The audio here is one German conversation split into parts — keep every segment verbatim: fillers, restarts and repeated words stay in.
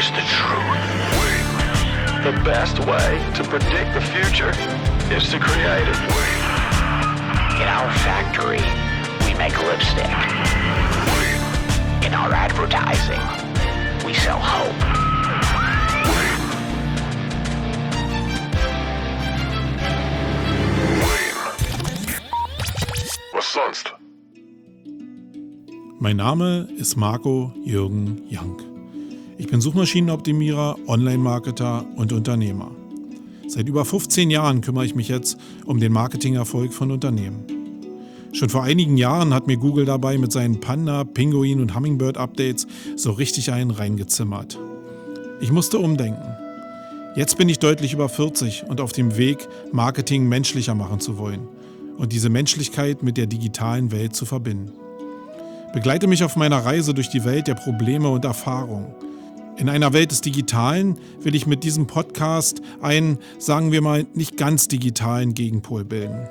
is the truth. The best way to predict the future is to create it. In our factory, we make lipstick. In our advertising, we sell hope. Was sonst? Mein Name ist Marco Jürgen Jank. Ich bin Suchmaschinenoptimierer, Online-Marketer und Unternehmer. Seit über fünfzehn Jahren kümmere ich mich jetzt um den Marketingerfolg von Unternehmen. Schon vor einigen Jahren hat mir Google dabei mit seinen Panda, Pinguin und Hummingbird-Updates so richtig einen reingezimmert. Ich musste umdenken. Jetzt bin ich deutlich über vierzig und auf dem Weg, Marketing menschlicher machen zu wollen und diese Menschlichkeit mit der digitalen Welt zu verbinden. Begleite mich auf meiner Reise durch die Welt der Probleme und Erfahrungen. In einer Welt des Digitalen will ich mit diesem Podcast einen, sagen wir mal, nicht ganz digitalen Gegenpol bilden.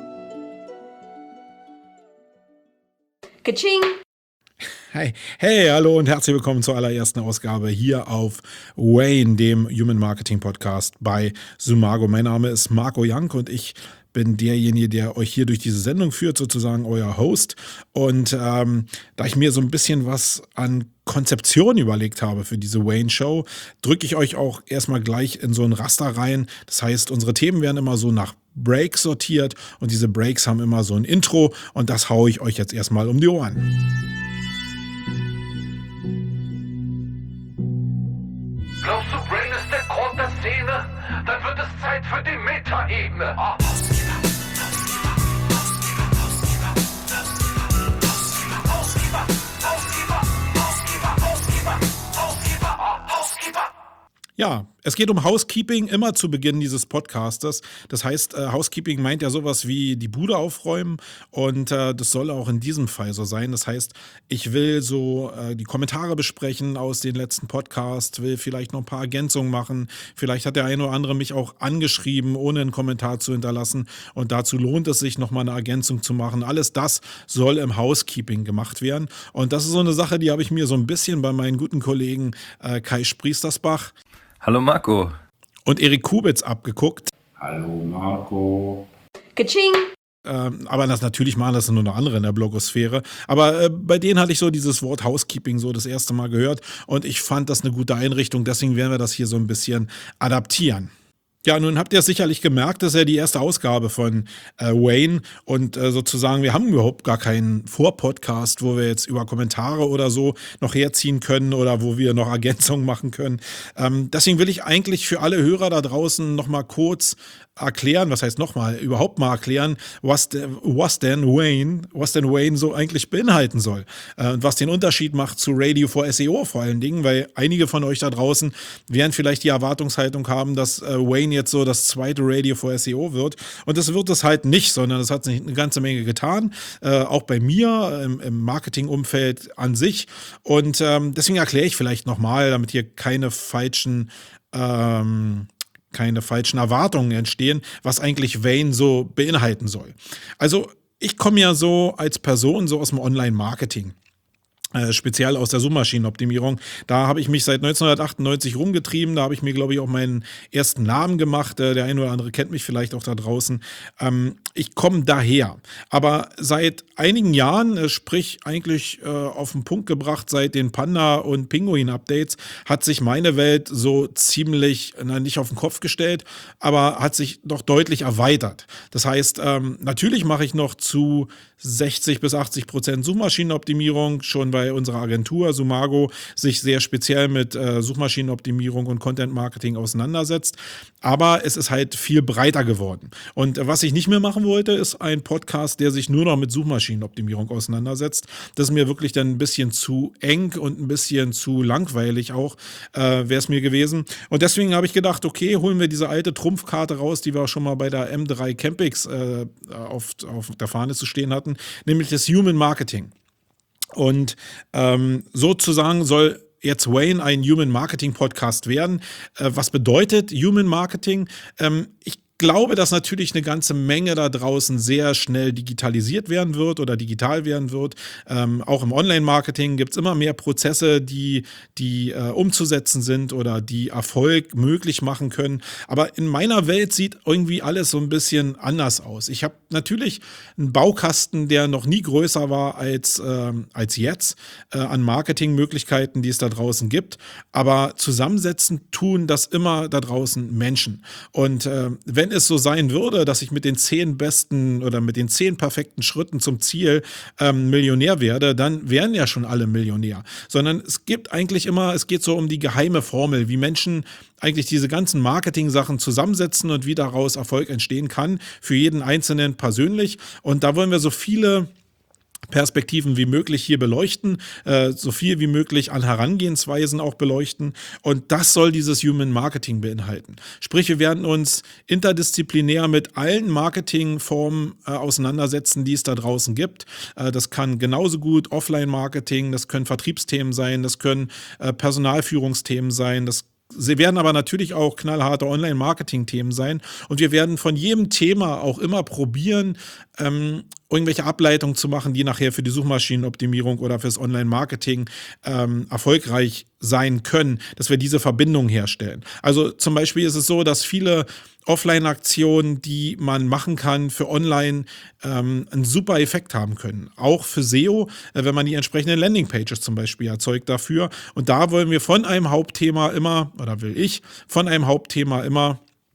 Katsching! Hey, hey, hallo und herzlich willkommen zur allerersten Ausgabe hier auf Wayne, dem Human Marketing Podcast bei Sumago. Mein Name ist Marco Jank und ich bin derjenige, der euch hier durch diese Sendung führt, sozusagen euer Host. Und ähm, da ich mir so ein bisschen was an Konzeption überlegt habe für diese Wayne-Show, drücke ich euch auch erstmal gleich in so ein Raster rein. Das heißt, unsere Themen werden immer so nach Breaks sortiert und diese Breaks haben immer so ein Intro und das haue ich euch jetzt erstmal um die Ohren. Glaubst du, Brain ist der Grund der Szene? Dann wird es Zeit für die Metaebene. Ah. Ja, es geht um Housekeeping immer zu Beginn dieses Podcastes. Das heißt, äh, Housekeeping meint ja sowas wie die Bude aufräumen und äh, das soll auch in diesem Fall so sein. Das heißt, ich will so äh, die Kommentare besprechen aus den letzten Podcasts, will vielleicht noch ein paar Ergänzungen machen. Vielleicht hat der eine oder andere mich auch angeschrieben, ohne einen Kommentar zu hinterlassen und dazu lohnt es sich, nochmal eine Ergänzung zu machen. Alles das soll im Housekeeping gemacht werden und das ist so eine Sache, die habe ich mir so ein bisschen bei meinen guten Kollegen äh, Kai Spriestersbach Hallo Marco. und Erik Kubitz abgeguckt. Hallo Marco. Katsching! Ähm, aber das natürlich machen das nur noch andere in der Blogosphäre. Aber äh, bei denen hatte ich so dieses Wort Housekeeping so das erste Mal gehört und ich fand das eine gute Einrichtung. Deswegen werden wir das hier so ein bisschen adaptieren. Ja, nun habt ihr sicherlich gemerkt, das ist ja die erste Ausgabe von äh, Wayne und äh, sozusagen, wir haben überhaupt gar keinen Vorpodcast, wo wir jetzt über Kommentare oder so noch herziehen können oder wo wir noch Ergänzungen machen können. Ähm, deswegen will ich eigentlich für alle Hörer da draußen nochmal kurz erklären, was heißt nochmal, überhaupt mal erklären, was, de, was denn Wayne, was denn Wayne so eigentlich beinhalten soll äh, und was den Unterschied macht zu Radio for S E O vor allen Dingen, weil einige von euch da draußen werden vielleicht die Erwartungshaltung haben, dass äh, Wayne jetzt so das zweite Radio for S E O wird und das wird es halt nicht, sondern es hat sich eine ganze Menge getan, äh, auch bei mir im, im Marketingumfeld an sich und ähm, deswegen erkläre ich vielleicht nochmal, damit hier keine falschen ähm, keine falschen Erwartungen entstehen, was eigentlich Wayne so beinhalten soll. Also ich komme ja so als Person so aus dem Online-Marketing. Äh, speziell aus der Suchmaschinenoptimierung. Da habe ich mich seit neunzehnhundertachtundneunzig rumgetrieben. Da habe ich mir, glaube ich, auch meinen ersten Namen gemacht. Äh, der eine oder andere kennt mich vielleicht auch da draußen. Ähm, ich komme daher. Aber seit einigen Jahren, äh, sprich eigentlich äh, auf den Punkt gebracht, seit den Panda- und Pinguin-Updates, hat sich meine Welt so ziemlich, na, nicht auf den Kopf gestellt, aber hat sich doch deutlich erweitert. Das heißt, ähm, natürlich mache ich noch zu sechzig bis achtzig Prozent Suchmaschinenoptimierung, schon bei unserer Agentur Sumago sich sehr speziell mit äh, Suchmaschinenoptimierung und Content Marketing auseinandersetzt. Aber es ist halt viel breiter geworden. Und äh, was ich nicht mehr machen wollte, ist ein Podcast, der sich nur noch mit Suchmaschinenoptimierung auseinandersetzt. Das ist mir wirklich dann ein bisschen zu eng und ein bisschen zu langweilig auch, äh, wäre es mir gewesen. Und deswegen habe ich gedacht, okay, holen wir diese alte Trumpfkarte raus, die wir schon mal bei der M drei Campix äh, auf, auf der Fahne zu stehen hatten, nämlich das Human Marketing. Und ähm, sozusagen soll jetzt Wayne ein Human Marketing Podcast werden. Äh, was bedeutet Human Marketing? Ähm, ich glaube, dass natürlich eine ganze Menge da draußen sehr schnell digitalisiert werden wird oder digital werden wird. Ähm, auch im Online-Marketing gibt es immer mehr Prozesse, die, die äh, umzusetzen sind oder die Erfolg möglich machen können. Aber in meiner Welt sieht irgendwie alles so ein bisschen anders aus. Ich habe natürlich einen Baukasten, der noch nie größer war als, ähm, als jetzt äh, an Marketingmöglichkeiten, die es da draußen gibt. Aber zusammensetzen tun das immer da draußen Menschen. Und äh, wenn es so sein würde, dass ich mit den zehn besten oder mit den zehn perfekten Schritten zum Ziel ähm, Millionär werde, dann wären ja schon alle Millionär. Sondern es gibt eigentlich immer, es geht so um die geheime Formel, wie Menschen eigentlich diese ganzen Marketing-Sachen zusammensetzen und wie daraus Erfolg entstehen kann, für jeden Einzelnen persönlich. Und da wollen wir so viele Perspektiven wie möglich hier beleuchten, äh, so viel wie möglich an Herangehensweisen auch beleuchten, und das soll dieses Human Marketing beinhalten. Sprich, wir werden uns interdisziplinär mit allen Marketingformen äh, auseinandersetzen, die es da draußen gibt. Äh, das kann genauso gut Offline-Marketing, das können Vertriebsthemen sein, das können äh, Personalführungsthemen sein, das Sie werden aber natürlich auch knallharte Online-Marketing-Themen sein, und wir werden von jedem Thema auch immer probieren, ähm, irgendwelche Ableitungen zu machen, die nachher für die Suchmaschinenoptimierung oder fürs Online-Marketing ähm, erfolgreich sein können, dass wir diese Verbindung herstellen. Also zum Beispiel ist es so, dass viele Offline-Aktionen, die man machen kann für Online, ähm, einen super Effekt haben können. Auch für S E O, äh, wenn man die entsprechenden Landingpages zum Beispiel erzeugt dafür. Und da wollen wir von einem Hauptthema immer, oder will ich, von einem Hauptthema immer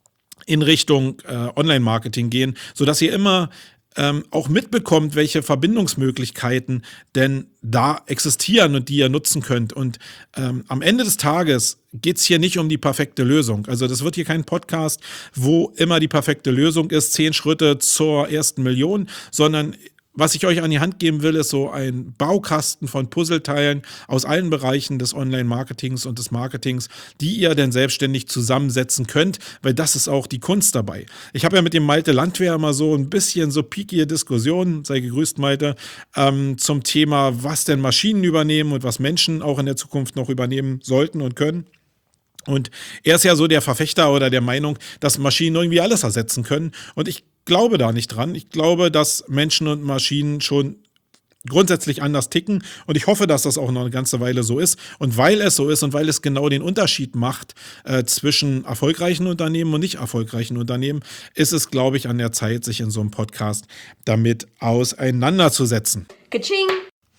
in Richtung äh, Online-Marketing gehen, sodass ihr immer Ähm, auch mitbekommt, welche Verbindungsmöglichkeiten denn da existieren und die ihr nutzen könnt. Und ähm, am Ende des Tages geht es hier nicht um die perfekte Lösung. Also das wird hier kein Podcast, wo immer die perfekte Lösung ist, zehn Schritte zur ersten Million, sondern was ich euch an die Hand geben will, ist so ein Baukasten von Puzzleteilen aus allen Bereichen des Online-Marketings und des Marketings, die ihr dann selbstständig zusammensetzen könnt, weil das ist auch die Kunst dabei. Ich habe ja mit dem Malte Landwehr immer so ein bisschen so piekige Diskussionen, sei gegrüßt Malte, ähm, zum Thema, was denn Maschinen übernehmen und was Menschen auch in der Zukunft noch übernehmen sollten und können. Und er ist ja so der Verfechter oder der Meinung, dass Maschinen irgendwie alles ersetzen können. Und ich glaube da nicht dran. Ich glaube, dass Menschen und Maschinen schon grundsätzlich anders ticken. Und ich hoffe, dass das auch noch eine ganze Weile so ist. Und weil es so ist und weil es genau den Unterschied macht äh, zwischen erfolgreichen Unternehmen und nicht erfolgreichen Unternehmen, ist es, glaube ich, an der Zeit, sich in so einem Podcast damit auseinanderzusetzen. Ka-ching!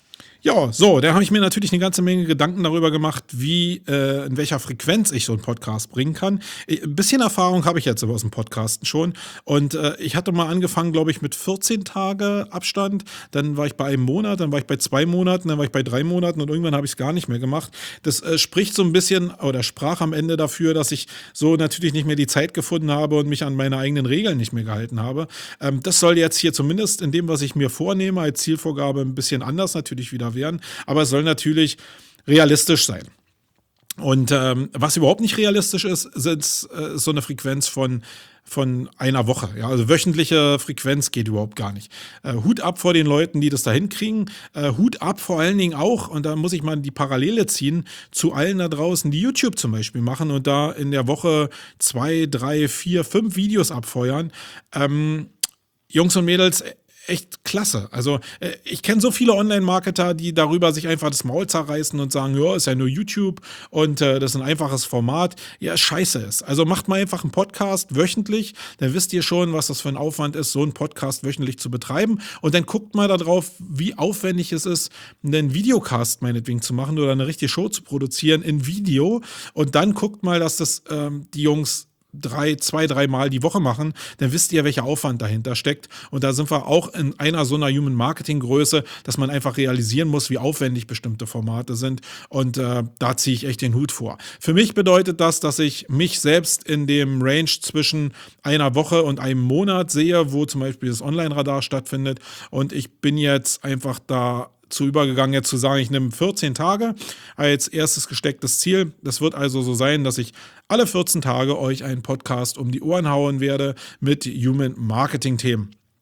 Ja, so, da habe ich mir natürlich eine ganze Menge Gedanken darüber gemacht, wie, äh, in welcher Frequenz ich so einen Podcast bringen kann. Ein bisschen Erfahrung habe ich jetzt aus dem Podcasten schon, und äh, ich hatte mal angefangen, glaube ich, mit vierzehn Tage Abstand, dann war ich bei einem Monat, dann war ich bei zwei Monaten, dann war ich bei drei Monaten und irgendwann habe ich es gar nicht mehr gemacht. Das äh, spricht so ein bisschen oder sprach am Ende dafür, dass ich so natürlich nicht mehr die Zeit gefunden habe und mich an meine eigenen Regeln nicht mehr gehalten habe. Ähm, das soll jetzt hier zumindest in dem, was ich mir vornehme, als Zielvorgabe ein bisschen anders natürlich wieder werden, aber es soll natürlich realistisch sein. Und ähm, was überhaupt nicht realistisch ist, sind äh, so eine Frequenz von von einer Woche. Ja, also wöchentliche Frequenz geht überhaupt gar nicht. Äh, Hut ab vor den Leuten, die das da hinkriegen. Äh, Hut ab vor allen Dingen auch, und da muss ich mal die Parallele ziehen, zu allen da draußen, die YouTube zum Beispiel machen und da in der Woche zwei, drei, vier, fünf Videos abfeuern. Ähm, Jungs und Mädels, echt klasse. Also äh, ich kenne so viele Online-Marketer, die darüber sich einfach das Maul zerreißen und sagen, ja, ist ja nur YouTube und äh, das ist ein einfaches Format. Ja, scheiße ist. Also macht mal einfach einen Podcast wöchentlich, dann wisst ihr schon, was das für ein Aufwand ist, so einen Podcast wöchentlich zu betreiben, und dann guckt mal darauf, wie aufwendig es ist, einen Videocast meinetwegen zu machen oder eine richtige Show zu produzieren in Video, und dann guckt mal, dass das ähm, die Jungs drei, zwei, dreimal die Woche machen, dann wisst ihr, welcher Aufwand dahinter steckt. Und da sind wir auch in einer so einer Human-Marketing-Größe, dass man einfach realisieren muss, wie aufwendig bestimmte Formate sind. Und äh, da ziehe ich echt den Hut vor. Für mich bedeutet das, dass ich mich selbst in dem Range zwischen einer Woche und einem Monat sehe, wo zum Beispiel das Online-Radar stattfindet. Und ich bin jetzt einfach da zu übergegangen, jetzt zu sagen, ich nehme vierzehn Tage als erstes gestecktes Ziel. Das wird also so sein, dass ich alle vierzehn Tage euch einen Podcast um die Ohren hauen werde mit Human-Marketing-Themen.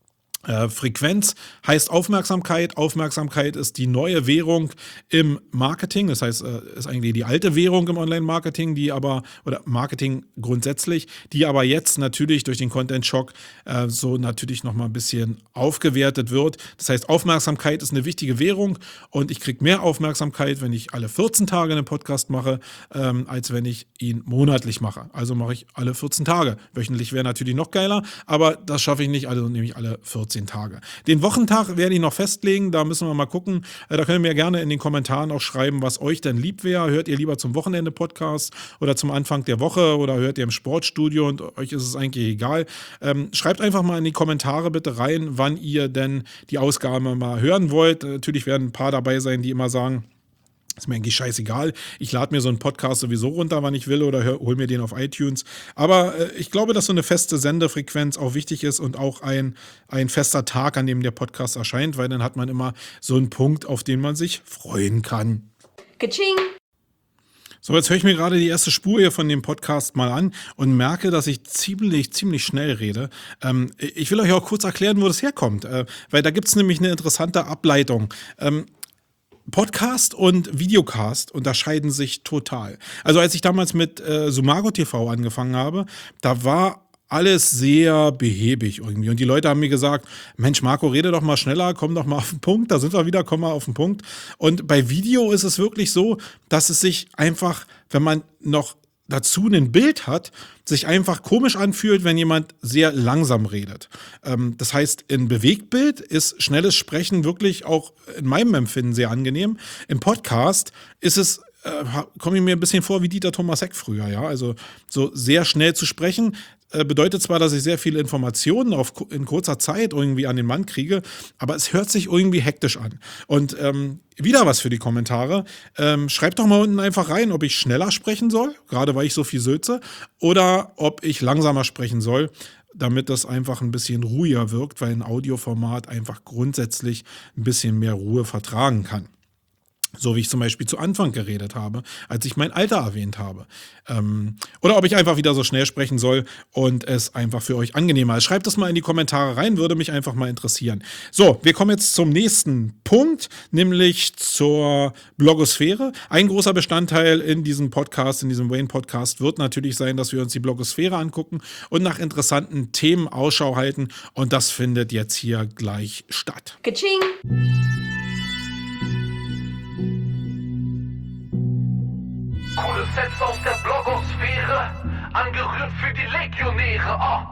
Äh, Frequenz heißt Aufmerksamkeit. Aufmerksamkeit ist die neue Währung im Marketing. Das heißt, äh, ist eigentlich die alte Währung im Online-Marketing, die aber, oder Marketing grundsätzlich, die aber jetzt natürlich durch den Content-Schock äh, so natürlich nochmal ein bisschen aufgewertet wird. Das heißt, Aufmerksamkeit ist eine wichtige Währung und ich kriege mehr Aufmerksamkeit, wenn ich alle vierzehn Tage einen Podcast mache, ähm, als wenn ich ihn monatlich mache. Also mache ich alle vierzehn Tage. Wöchentlich wäre natürlich noch geiler, aber das schaffe ich nicht, also nehme ich alle vierzehn Tage. Den Wochentag werde ich noch festlegen, da müssen wir mal gucken. Da könnt ihr mir gerne in den Kommentaren auch schreiben, was euch denn lieb wäre. Hört ihr lieber zum Wochenende Podcast oder zum Anfang der Woche oder hört ihr im Sportstudio und euch ist es eigentlich egal. Ähm, schreibt einfach mal in die Kommentare bitte rein, wann ihr denn die Ausgabe mal hören wollt. Natürlich werden ein paar dabei sein, die immer sagen, ist mir eigentlich scheißegal. Ich lade mir so einen Podcast sowieso runter, wann ich will oder hör, hol mir den auf iTunes. Aber äh, ich glaube, dass so eine feste Sendefrequenz auch wichtig ist und auch ein, ein fester Tag, an dem der Podcast erscheint, weil dann hat man immer so einen Punkt, auf den man sich freuen kann. Ka-ching! So, jetzt höre ich mir gerade die erste Spur hier von dem Podcast mal an und merke, dass ich ziemlich, ziemlich schnell rede. Ähm, ich will euch auch kurz erklären, wo das herkommt, äh, weil da gibt es nämlich eine interessante Ableitung. Ähm, Podcast und Videocast unterscheiden sich total. Also als ich damals mit äh, Sumago T V angefangen habe, da war alles sehr behäbig irgendwie. Und die Leute haben mir gesagt, Mensch Marco, rede doch mal schneller, komm doch mal auf den Punkt. Da sind wir wieder, komm mal auf den Punkt. Und bei Video ist es wirklich so, dass es sich einfach, wenn man noch dazu ein Bild hat, sich einfach komisch anfühlt, wenn jemand sehr langsam redet. Ähm, das heißt, in Bewegtbild ist schnelles Sprechen wirklich auch in meinem Empfinden sehr angenehm. Im Podcast ist es, äh, komme ich mir ein bisschen vor wie Dieter Thomas Heck früher, ja. Also so sehr schnell zu sprechen, äh, bedeutet zwar, dass ich sehr viele Informationen auf, in kurzer Zeit irgendwie an den Mann kriege, aber es hört sich irgendwie hektisch an. Und ähm, wieder was für die Kommentare. Ähm, schreibt doch mal unten einfach rein, ob ich schneller sprechen soll, gerade weil ich so viel sülze, oder ob ich langsamer sprechen soll, damit das einfach ein bisschen ruhiger wirkt, weil ein Audioformat einfach grundsätzlich ein bisschen mehr Ruhe vertragen kann. So wie ich zum Beispiel zu Anfang geredet habe, als ich mein Alter erwähnt habe. Ähm, oder ob ich einfach wieder so schnell sprechen soll und es einfach für euch angenehmer ist. Schreibt das mal in die Kommentare rein, würde mich einfach mal interessieren. So, wir kommen jetzt zum nächsten Punkt, nämlich zur Blogosphäre. Ein großer Bestandteil in diesem Podcast, in diesem Wayne-Podcast wird natürlich sein, dass wir uns die Blogosphäre angucken und nach interessanten Themen Ausschau halten. Und das findet jetzt hier gleich statt. Ka-ching! Coole Sets aus der Blogosphäre, angerührt für die Legionäre. Oh.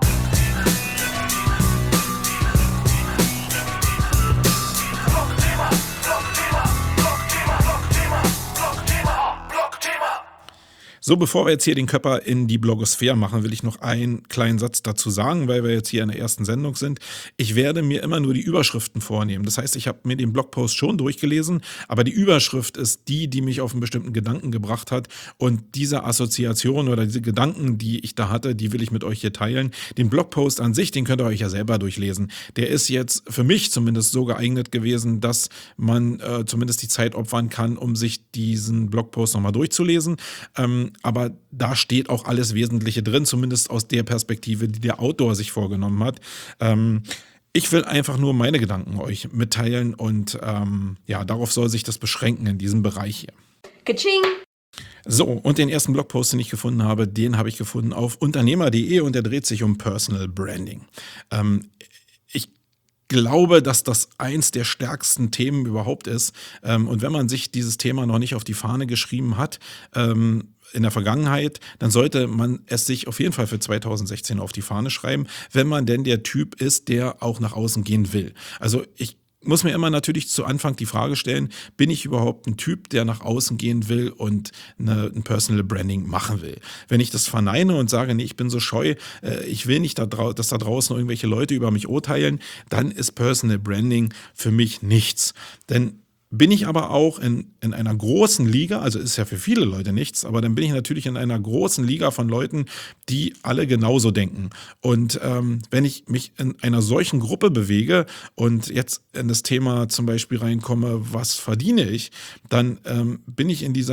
Blogthema, Blogthema, Blogthema, Blogthema, Blogthema, oh, Blogthema. So, bevor wir jetzt hier den Körper in die Blogosphäre machen, will ich noch einen kleinen Satz dazu sagen, weil wir jetzt hier in der ersten Sendung sind. Ich werde mir immer nur die Überschriften vornehmen. Das heißt, ich habe mir den Blogpost schon durchgelesen, aber die Überschrift ist die, die mich auf einen bestimmten Gedanken gebracht hat. Und diese Assoziation oder diese Gedanken, die ich da hatte, die will ich mit euch hier teilen. Den Blogpost an sich, den könnt ihr euch ja selber durchlesen. Der ist jetzt für mich zumindest so geeignet gewesen, dass man äh, zumindest die Zeit opfern kann, um sich diesen Blogpost nochmal durchzulesen. Ähm, aber da steht auch alles Wesentliche drin, zumindest aus der Perspektive, die der Autor sich vorgenommen hat. Ähm, ich will einfach nur meine Gedanken euch mitteilen und ähm, ja, darauf soll sich das beschränken in diesem Bereich hier. Ka-ching! So, und den ersten Blogpost, den ich gefunden habe, den habe ich gefunden auf unternehmer punkt de und der dreht sich um Personal Branding. Ähm, ich glaube, dass das eins der stärksten Themen überhaupt ist. Ähm, und wenn man sich dieses Thema noch nicht auf die Fahne geschrieben hat, ähm, in der Vergangenheit, dann sollte man es sich auf jeden Fall für zweitausendsechzehn auf die Fahne schreiben, wenn man denn der Typ ist, der auch nach außen gehen will. Also ich muss mir immer natürlich zu Anfang die Frage stellen, bin ich überhaupt ein Typ, der nach außen gehen will und eine, ein Personal Branding machen will? Wenn ich das verneine und sage, nee, ich bin so scheu, äh, ich will nicht, da drau- dass da draußen irgendwelche Leute über mich urteilen, dann ist Personal Branding für mich nichts. Denn bin ich aber auch in, in einer großen Liga, also ist ja für viele Leute nichts, aber dann bin ich natürlich in einer großen Liga von Leuten, die alle genauso denken. Und ähm, wenn ich mich in einer solchen Gruppe bewege und jetzt in das Thema zum Beispiel reinkomme, was verdiene ich, dann ähm, bin ich in dieser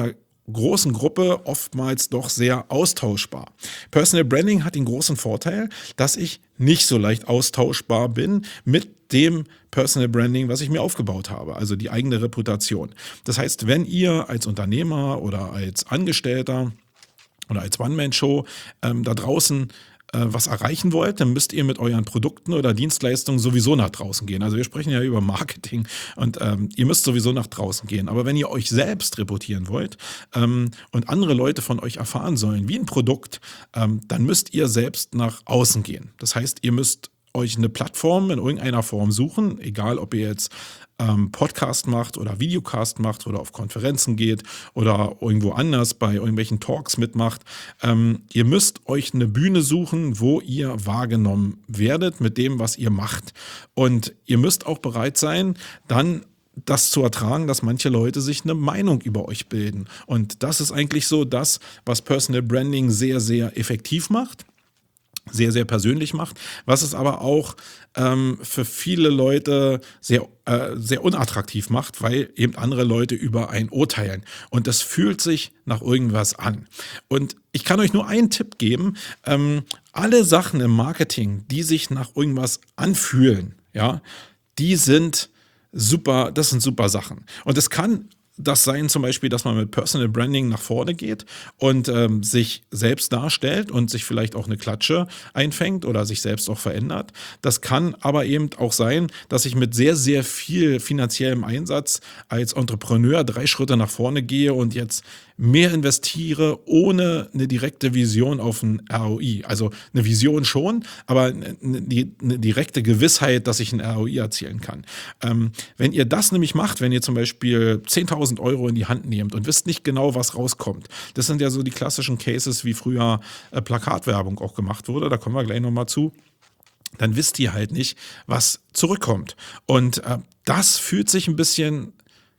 großen Gruppe oftmals doch sehr austauschbar. Personal Branding hat den großen Vorteil, dass ich nicht so leicht austauschbar bin mit dem Personal Branding, was ich mir aufgebaut habe, also die eigene Reputation. Das heißt, wenn ihr als Unternehmer oder als Angestellter oder als One-Man-Show ähm, da draußen was erreichen wollt, dann müsst ihr mit euren Produkten oder Dienstleistungen sowieso nach draußen gehen. Also wir sprechen ja über Marketing und ähm, ihr müsst sowieso nach draußen gehen. Aber wenn ihr euch selbst reportieren wollt ähm, und andere Leute von euch erfahren sollen, wie ein Produkt, ähm, dann müsst ihr selbst nach außen gehen. Das heißt, ihr müsst euch eine Plattform in irgendeiner Form suchen, egal ob ihr jetzt ähm, Podcast macht oder Videocast macht oder auf Konferenzen geht oder irgendwo anders bei irgendwelchen Talks mitmacht. Ähm, ihr müsst euch eine Bühne suchen, wo ihr wahrgenommen werdet mit dem, was ihr macht. Und ihr müsst auch bereit sein, dann das zu ertragen, dass manche Leute sich eine Meinung über euch bilden. Und das ist eigentlich so das, was Personal Branding sehr, sehr effektiv macht. Sehr, sehr persönlich macht, was es aber auch ähm, für viele Leute sehr, äh, sehr unattraktiv macht, weil eben andere Leute über einen urteilen. Und das fühlt sich nach irgendwas an. Und ich kann euch nur einen Tipp geben, ähm, alle Sachen im Marketing, die sich nach irgendwas anfühlen, ja, die sind super, das sind super Sachen. Und es kann das sein zum Beispiel, dass man mit Personal Branding nach vorne geht und ähm, sich selbst darstellt und sich vielleicht auch eine Klatsche einfängt oder sich selbst auch verändert. Das kann aber eben auch sein, dass ich mit sehr, sehr viel finanziellem Einsatz als Entrepreneur drei Schritte nach vorne gehe und jetzt mehr investiere, ohne eine direkte Vision auf ein R O I. Also eine Vision schon, aber eine, eine direkte Gewissheit, dass ich ein R O I erzielen kann. Ähm, wenn ihr das nämlich macht, wenn ihr zum Beispiel zehntausend Euro in die Hand nehmt und wisst nicht genau, was rauskommt, das sind ja so die klassischen Cases, wie früher äh, Plakatwerbung auch gemacht wurde, da kommen wir gleich nochmal zu, dann wisst ihr halt nicht, was zurückkommt. Und äh, das fühlt sich ein bisschen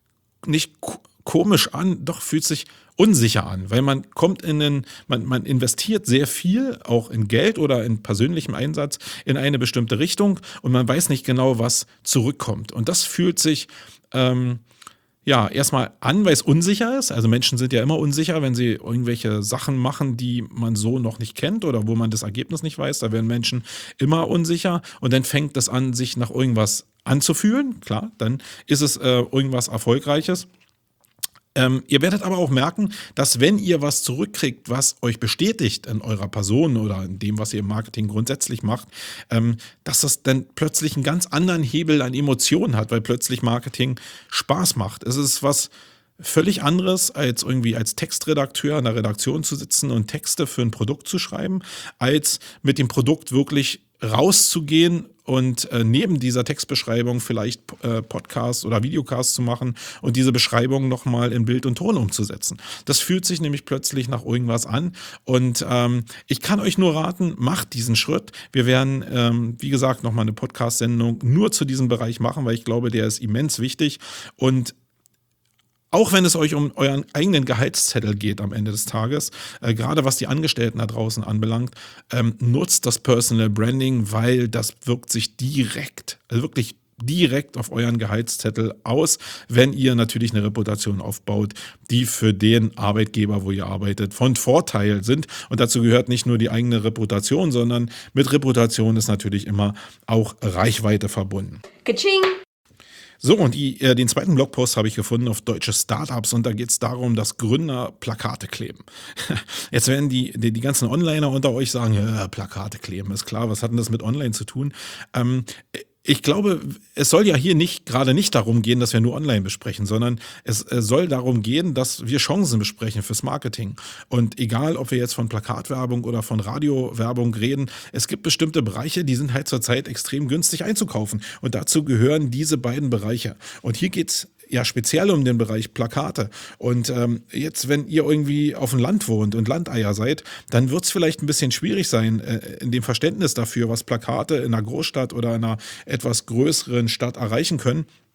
nicht komisch an, doch fühlt sich unsicher an, weil man kommt in einen, man, man investiert sehr viel, auch in Geld oder in persönlichem Einsatz in eine bestimmte Richtung und man weiß nicht genau, was zurückkommt. Und das fühlt sich ähm, ja erstmal an, weil es unsicher ist. Also Menschen sind ja immer unsicher, wenn sie irgendwelche Sachen machen, die man so noch nicht kennt oder wo man das Ergebnis nicht weiß. Da werden Menschen immer unsicher und dann fängt das an, sich nach irgendwas anzufühlen. Klar, dann ist es äh, irgendwas Erfolgreiches. Ähm, ihr werdet aber auch merken, dass wenn ihr was zurückkriegt, was euch bestätigt in eurer Person oder in dem, was ihr im Marketing grundsätzlich macht, ähm, dass das dann plötzlich einen ganz anderen Hebel an Emotionen hat, weil plötzlich Marketing Spaß macht. Es ist was völlig anderes, als irgendwie als Textredakteur in der Redaktion zu sitzen und Texte für ein Produkt zu schreiben, als mit dem Produkt wirklich rauszugehen und äh, neben dieser Textbeschreibung vielleicht äh, Podcasts oder Videocasts zu machen und diese Beschreibung nochmal in Bild und Ton umzusetzen. Das fühlt sich nämlich plötzlich nach irgendwas an und ähm, ich kann euch nur raten, macht diesen Schritt. Wir werden, ähm, wie gesagt, nochmal eine Podcast-Sendung nur zu diesem Bereich machen, weil ich glaube, der ist immens wichtig und auch wenn es euch um euren eigenen Gehaltszettel geht am Ende des Tages, äh, gerade was die Angestellten da draußen anbelangt, ähm, nutzt das Personal Branding, weil das wirkt sich direkt, also wirklich direkt auf euren Gehaltszettel aus, wenn ihr natürlich eine Reputation aufbaut, die für den Arbeitgeber, wo ihr arbeitet, von Vorteil sind. Und dazu gehört nicht nur die eigene Reputation, sondern mit Reputation ist natürlich immer auch Reichweite verbunden. Ka-ching! So, und die, äh, den zweiten Blogpost habe ich gefunden auf deutsche Startups und da geht es darum, dass Gründer Plakate kleben. Jetzt werden die, die, die ganzen Onliner unter euch sagen, ja, Plakate kleben, ist klar, was hat denn das mit Online zu tun? Ähm, Ich glaube, es soll ja hier nicht gerade nicht darum gehen, dass wir nur online besprechen, sondern es soll darum gehen, dass wir Chancen besprechen fürs Marketing. Und egal, ob wir jetzt von Plakatwerbung oder von Radiowerbung reden, es gibt bestimmte Bereiche, die sind halt zurzeit extrem günstig einzukaufen. Und dazu gehören diese beiden Bereiche. Und hier geht's ja speziell um den Bereich Plakate. Und ähm, jetzt, wenn ihr irgendwie auf dem Land wohnt und Landeier seid, dann wird es vielleicht ein bisschen schwierig sein, äh, in dem Verständnis dafür, was Plakate in einer Großstadt oder einer etwas größeren Stadt erreichen können.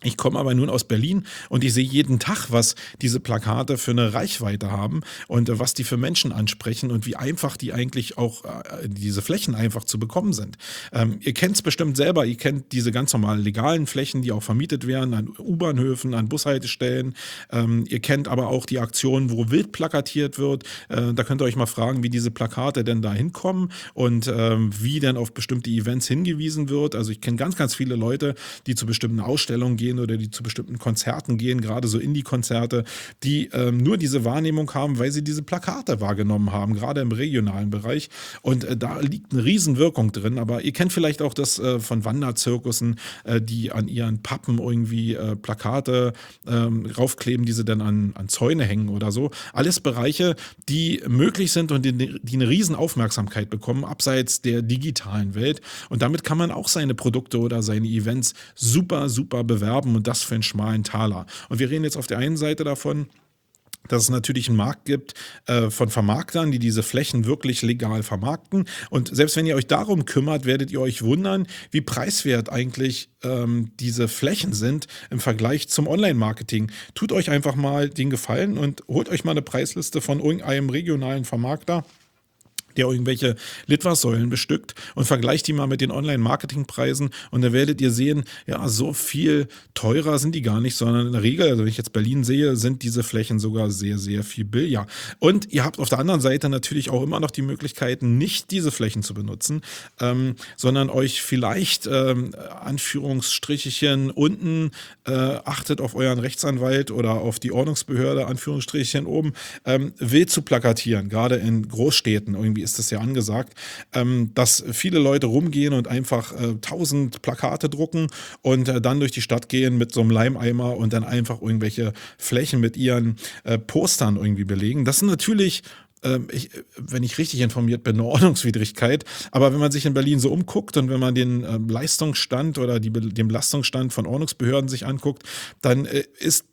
Ich komme aber nun aus Berlin und ich sehe jeden Tag, was diese Plakate für eine Reichweite haben und äh, was die für Menschen ansprechen und wie einfach die eigentlich auch, äh, diese Flächen einfach zu bekommen sind. Ähm, ihr kennt es bestimmt selber, ihr kennt diese ganz normalen legalen Flächen, die auch vermietet werden an U-Bahnhöfen, an Bushaltestellen. Ähm, ihr kennt aber auch die Aktionen, wo wild plakatiert wird. Äh, da könnt ihr euch mal fragen, wie diese Plakate denn da hinkommen und ähm, wie denn auf bestimmte Events hingewiesen wird. Also ich kenne ganz, ganz viele Leute, die zu bestimmten Ausstellungen gehen oder die zu bestimmten Konzerten gehen, gerade so Indie-Konzerte, die ähm, nur diese Wahrnehmung haben, weil sie diese Plakate wahrgenommen haben, gerade im regionalen Bereich. Und äh, da liegt eine Riesenwirkung drin. Aber ihr kennt vielleicht auch das äh, von Wanderzirkussen, äh, die an ihren Pappen irgendwie äh, Plakate ähm, raufkleben, die sie dann an, an Zäune hängen oder so. Alles Bereiche, die möglich sind und die, die eine riesen Aufmerksamkeit bekommen, abseits der digitalen Welt. Und damit kann man auch seine Produkte oder seine Events super, super bewerben und das für einen schmalen Taler. Und wir reden jetzt auf der einen Seite davon, dass es natürlich einen Markt gibt äh, von Vermarktern, die diese Flächen wirklich legal vermarkten. Und selbst wenn ihr euch darum kümmert, werdet ihr euch wundern, wie preiswert eigentlich ähm, diese Flächen sind im Vergleich zum Online-Marketing. Tut euch einfach mal den Gefallen und holt euch mal eine Preisliste von irgendeinem regionalen Vermarkter, der irgendwelche Litfaßsäulen bestückt und vergleicht die mal mit den Online-Marketing-Preisen und dann werdet ihr sehen, ja, so viel teurer sind die gar nicht, sondern in der Regel, also wenn ich jetzt Berlin sehe, sind diese Flächen sogar sehr, sehr viel billiger. Und ihr habt auf der anderen Seite natürlich auch immer noch die Möglichkeiten, nicht diese Flächen zu benutzen, ähm, sondern euch vielleicht ähm, Anführungsstrichchen unten, äh, achtet auf euren Rechtsanwalt oder auf die Ordnungsbehörde, Anführungsstrichchen oben, ähm, wild zu plakatieren, gerade in Großstädten irgendwie ist das ja angesagt, ähm, dass viele Leute rumgehen und einfach äh, tausend Plakate drucken und äh, dann durch die Stadt gehen mit so einem Leimeimer und dann einfach irgendwelche Flächen mit ihren äh, Postern irgendwie belegen. Das sind natürlich ähm, ich, wenn ich richtig informiert bin, eine Ordnungswidrigkeit. Aber wenn man sich in Berlin so umguckt und wenn man den ähm, Leistungsstand oder die, den Belastungsstand von Ordnungsbehörden sich anguckt, dann äh, ist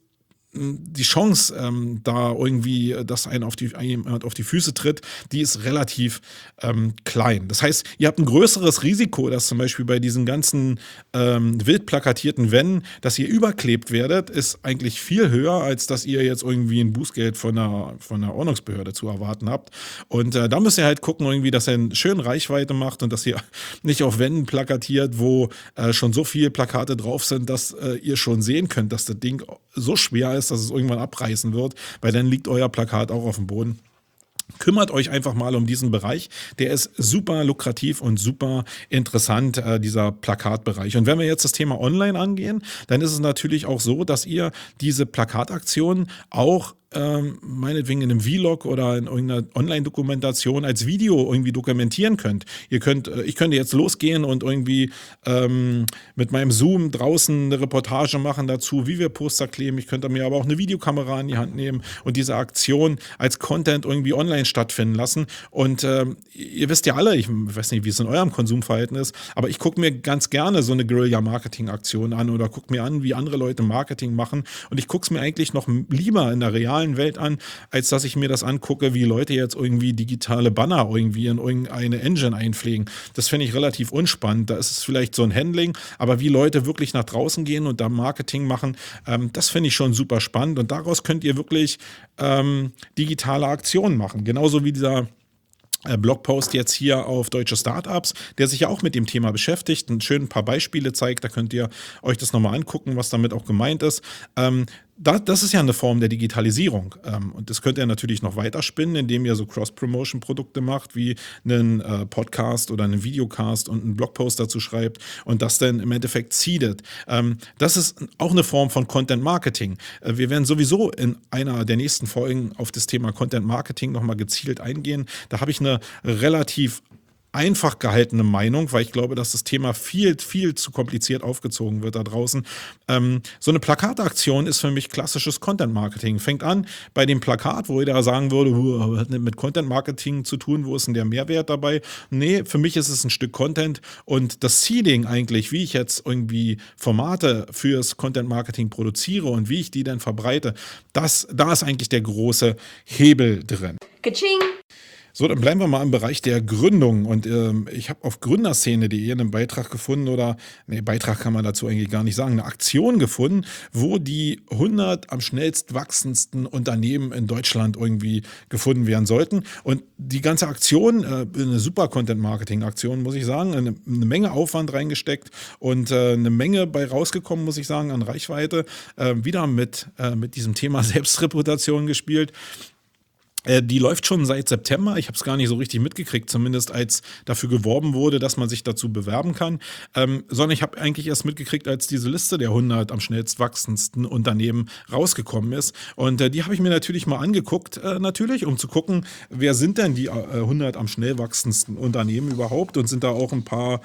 die Chance, ähm, da irgendwie, dass einen auf die, jemand auf die Füße tritt, die ist relativ ähm, klein. Das heißt, ihr habt ein größeres Risiko, dass zum Beispiel bei diesen ganzen ähm, wild plakatierten Wänden, dass ihr überklebt werdet, ist eigentlich viel höher, als dass ihr jetzt irgendwie ein Bußgeld von einer, von einer Ordnungsbehörde zu erwarten habt. Und äh, da müsst ihr halt gucken, irgendwie, dass ihr eine schöne Reichweite macht und dass ihr nicht auf Wänden plakatiert, wo äh, schon so viele Plakate drauf sind, dass äh, ihr schon sehen könnt, dass das Ding so schwer ist, dass es irgendwann abreißen wird, weil dann liegt euer Plakat auch auf dem Boden. Kümmert euch einfach mal um diesen Bereich. Der ist super lukrativ und super interessant, äh, dieser Plakatbereich. Und wenn wir jetzt das Thema Online angehen, dann ist es natürlich auch so, dass ihr diese Plakataktionen auch ähm, meinetwegen in einem Vlog oder in irgendeiner Online-Dokumentation als Video irgendwie dokumentieren könnt. Ihr könnt, äh, ich könnte jetzt losgehen und irgendwie ähm, mit meinem Zoom draußen eine Reportage machen dazu, wie wir Poster kleben. Ich könnte mir aber auch eine Videokamera in die Hand nehmen und diese Aktion als Content irgendwie online stattfinden lassen. Und ähm, ihr wisst ja alle, ich weiß nicht, wie es in eurem Konsumverhalten ist, aber ich gucke mir ganz gerne so eine Guerilla-Marketing-Aktion an oder gucke mir an, wie andere Leute Marketing machen. Und ich gucke es mir eigentlich noch lieber in der realen Welt an, als dass ich mir das angucke, wie Leute jetzt irgendwie digitale Banner irgendwie in irgendeine Engine einpflegen. Das finde ich relativ unspannend. Da ist es vielleicht so ein Handling, aber wie Leute wirklich nach draußen gehen und da Marketing machen, ähm, das finde ich schon super spannend und daraus könnt ihr wirklich ähm, digitale Aktionen machen. Genauso wie dieser Blogpost jetzt hier auf Deutsche Startups, der sich ja auch mit dem Thema beschäftigt, ein schön ein paar Beispiele zeigt, da könnt ihr euch das nochmal angucken, was damit auch gemeint ist. Ähm, da, das ist ja eine Form der Digitalisierung ähm, und das könnt ihr natürlich noch weiter spinnen, indem ihr so Cross-Promotion-Produkte macht, wie einen äh, Podcast oder einen Videocast und einen Blogpost dazu schreibt und das dann im Endeffekt seedet. Ähm, das ist auch eine Form von Content-Marketing. Äh, wir werden sowieso in einer der nächsten Folgen auf das Thema Content-Marketing nochmal gezielt eingehen. Da habe ich eine relativ einfach gehaltene Meinung, weil ich glaube, dass das Thema viel, viel zu kompliziert aufgezogen wird da draußen. Ähm, so eine Plakataktion ist für mich klassisches Content-Marketing. Fängt an bei dem Plakat, wo jeder sagen würde, was hat nicht mit Content-Marketing zu tun, wo ist denn der Mehrwert dabei? Nee, für mich ist es ein Stück Content und das Seeding eigentlich, wie ich jetzt irgendwie Formate fürs Content-Marketing produziere und wie ich die dann verbreite, das, da ist eigentlich der große Hebel drin. Ka-ching! So, dann bleiben wir mal im Bereich der Gründung. Und ähm, ich habe auf gründerszene punkt de einen Beitrag gefunden oder, nee, Beitrag kann man dazu eigentlich gar nicht sagen, eine Aktion gefunden, wo die hundert am schnellst wachsendsten Unternehmen in Deutschland irgendwie gefunden werden sollten. Und die ganze Aktion, äh, eine super Content-Marketing-Aktion, muss ich sagen, eine, eine Menge Aufwand reingesteckt und äh, eine Menge bei rausgekommen, muss ich sagen, an Reichweite. Äh, wieder mit, äh, mit diesem Thema Selbstreputation gespielt. Äh, Die läuft schon seit September. Ich habe es gar nicht so richtig mitgekriegt, zumindest als dafür geworben wurde, dass man sich dazu bewerben kann. Ähm, sondern ich habe eigentlich erst mitgekriegt, als diese Liste der hundert am schnellst wachsendsten Unternehmen rausgekommen ist. Und äh, die habe ich mir natürlich mal angeguckt, äh, natürlich, um zu gucken, wer sind denn die äh, hundert am schnell wachsendsten Unternehmen überhaupt, und sind da auch ein paar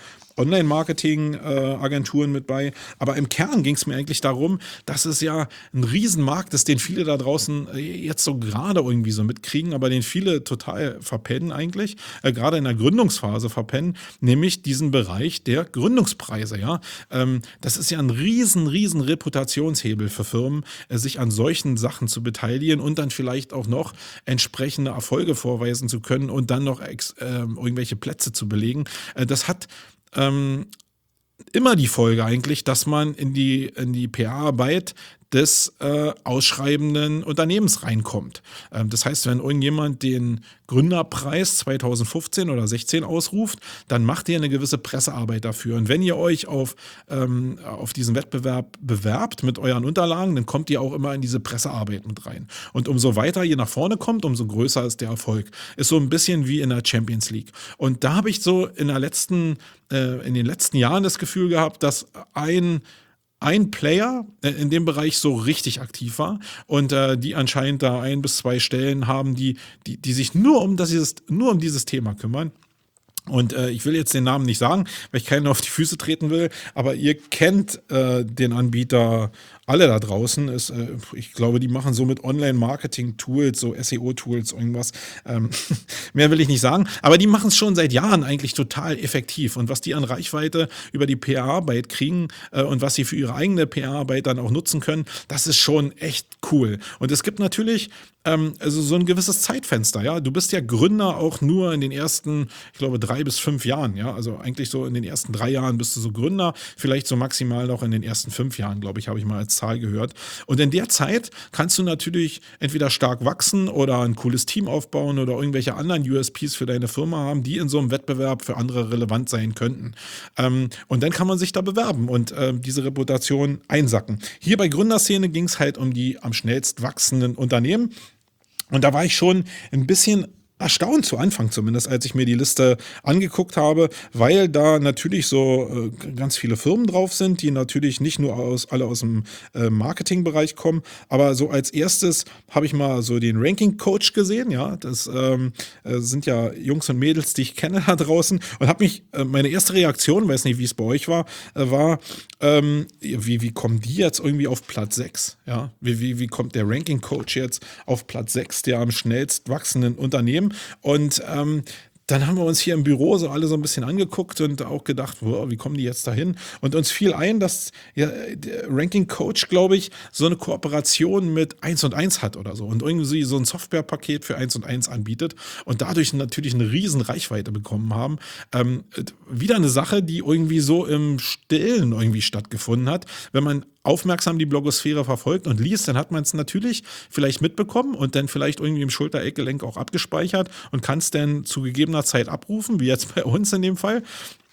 Online-Marketing-Agenturen mit bei. Aber im Kern ging es mir eigentlich darum, dass es ja ein Riesenmarkt ist, den viele da draußen äh, jetzt so gerade irgendwie so mitkriegen, aber den viele total verpennen eigentlich, äh, gerade in der Gründungsphase verpennen, nämlich diesen Bereich der Gründungspreise. Ja, ähm, das ist ja ein riesen, riesen Reputationshebel für Firmen, äh, sich an solchen Sachen zu beteiligen und dann vielleicht auch noch entsprechende Erfolge vorweisen zu können und dann noch ex, äh, irgendwelche Plätze zu belegen. Äh, das hat ähm, immer die Folge eigentlich, dass man in die, in die P R-Arbeit des äh, ausschreibenden Unternehmens reinkommt. Ähm, das heißt, wenn irgendjemand den Gründerpreis zweitausendfünfzehn oder sechzehn ausruft, dann macht ihr eine gewisse Pressearbeit dafür. Und wenn ihr euch auf, ähm, auf diesen Wettbewerb bewerbt mit euren Unterlagen, dann kommt ihr auch immer in diese Pressearbeit mit rein. Und umso weiter ihr nach vorne kommt, umso größer ist der Erfolg. Ist so ein bisschen wie in der Champions League. Und da habe ich so in der letzten, äh, in den letzten Jahren das Gefühl gehabt, dass ein ein Player äh, in dem Bereich so richtig aktiv war und äh, die anscheinend da ein bis zwei Stellen haben, die, die, die sich nur um, das dieses, nur um dieses Thema kümmern. Und äh, ich will jetzt den Namen nicht sagen, weil ich keinen auf die Füße treten will, aber ihr kennt äh, den Anbieter alle da draußen. Ist, äh, ich glaube, die machen so mit Online-Marketing-Tools, so S E O-Tools, irgendwas. Ähm, mehr will ich nicht sagen. Aber die machen es schon seit Jahren eigentlich total effektiv. Und was die an Reichweite über die P R-Arbeit kriegen äh, und was sie für ihre eigene P R-Arbeit dann auch nutzen können, das ist schon echt cool. Und es gibt natürlich ähm, also so ein gewisses Zeitfenster. Ja, du bist ja Gründer auch nur in den ersten, ich glaube, drei bis fünf Jahren. Ja, also eigentlich so in den ersten drei Jahren bist du so Gründer, vielleicht so maximal noch in den ersten fünf Jahren, glaube ich, habe ich mal als Zahl gehört. Und in der Zeit kannst du natürlich entweder stark wachsen oder ein cooles Team aufbauen oder irgendwelche anderen U S Ps für deine Firma haben, die in so einem Wettbewerb für andere relevant sein könnten. Ähm, und dann kann man sich da bewerben und äh, diese Reputation einsacken. Hier bei Gründerszene ging es halt um die am schnellst wachsenden Unternehmen. Und da war ich schon ein bisschen erstaunt, zu Anfang zumindest, als ich mir die Liste angeguckt habe, weil da natürlich so äh, ganz viele Firmen drauf sind, die natürlich nicht nur aus, alle aus dem äh, Marketingbereich kommen, aber so als erstes habe ich mal so den Ranking-Coach gesehen, ja, das ähm, äh, sind ja Jungs und Mädels, die ich kenne da draußen, und habe mich, äh, meine erste Reaktion, weiß nicht, wie es bei euch war, äh, war, ähm, wie, wie kommen die jetzt irgendwie auf Platz sechs, ja, wie, wie, wie kommt der Ranking-Coach jetzt auf Platz sechs der am schnellst wachsenden Unternehmen? Und ähm, dann haben wir uns hier im Büro so alle so ein bisschen angeguckt und auch gedacht, wow, wie kommen die jetzt dahin? Und uns fiel ein, dass ja, der Ranking Coach, glaube ich, so eine Kooperation mit eins und eins hat oder so und irgendwie so ein Softwarepaket für eins und eins anbietet und dadurch natürlich eine riesen Reichweite bekommen haben. Ähm, wieder eine Sache, die irgendwie so im Stillen irgendwie stattgefunden hat. Wenn man aufmerksam die Blogosphäre verfolgt und liest, dann hat man es natürlich vielleicht mitbekommen und dann vielleicht irgendwie im Schulter-Eckgelenk auch abgespeichert und kann es dann zu gegebener Zeit abrufen, wie jetzt bei uns in dem Fall.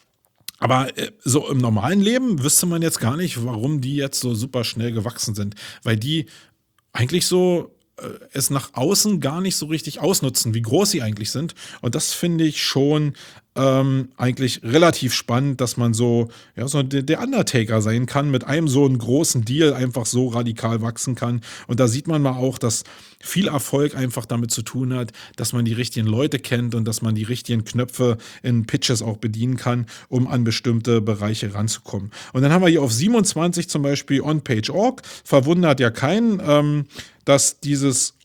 Aber äh, so im normalen Leben wüsste man jetzt gar nicht, warum die jetzt so super schnell gewachsen sind, weil die eigentlich so äh, es nach außen gar nicht so richtig ausnutzen, wie groß sie eigentlich sind. Und das finde ich schon ähm, eigentlich relativ spannend, dass man so, ja, so der, der Undertaker sein kann, mit einem so einen großen Deal einfach so radikal wachsen kann. Und da sieht man mal auch, dass viel Erfolg einfach damit zu tun hat, dass man die richtigen Leute kennt und dass man die richtigen Knöpfe in Pitches auch bedienen kann, um an bestimmte Bereiche ranzukommen. Und dann haben wir hier auf siebenundzwanzig zum Beispiel OnPage Punkt org. Verwundert ja keinen, ähm, dass dieses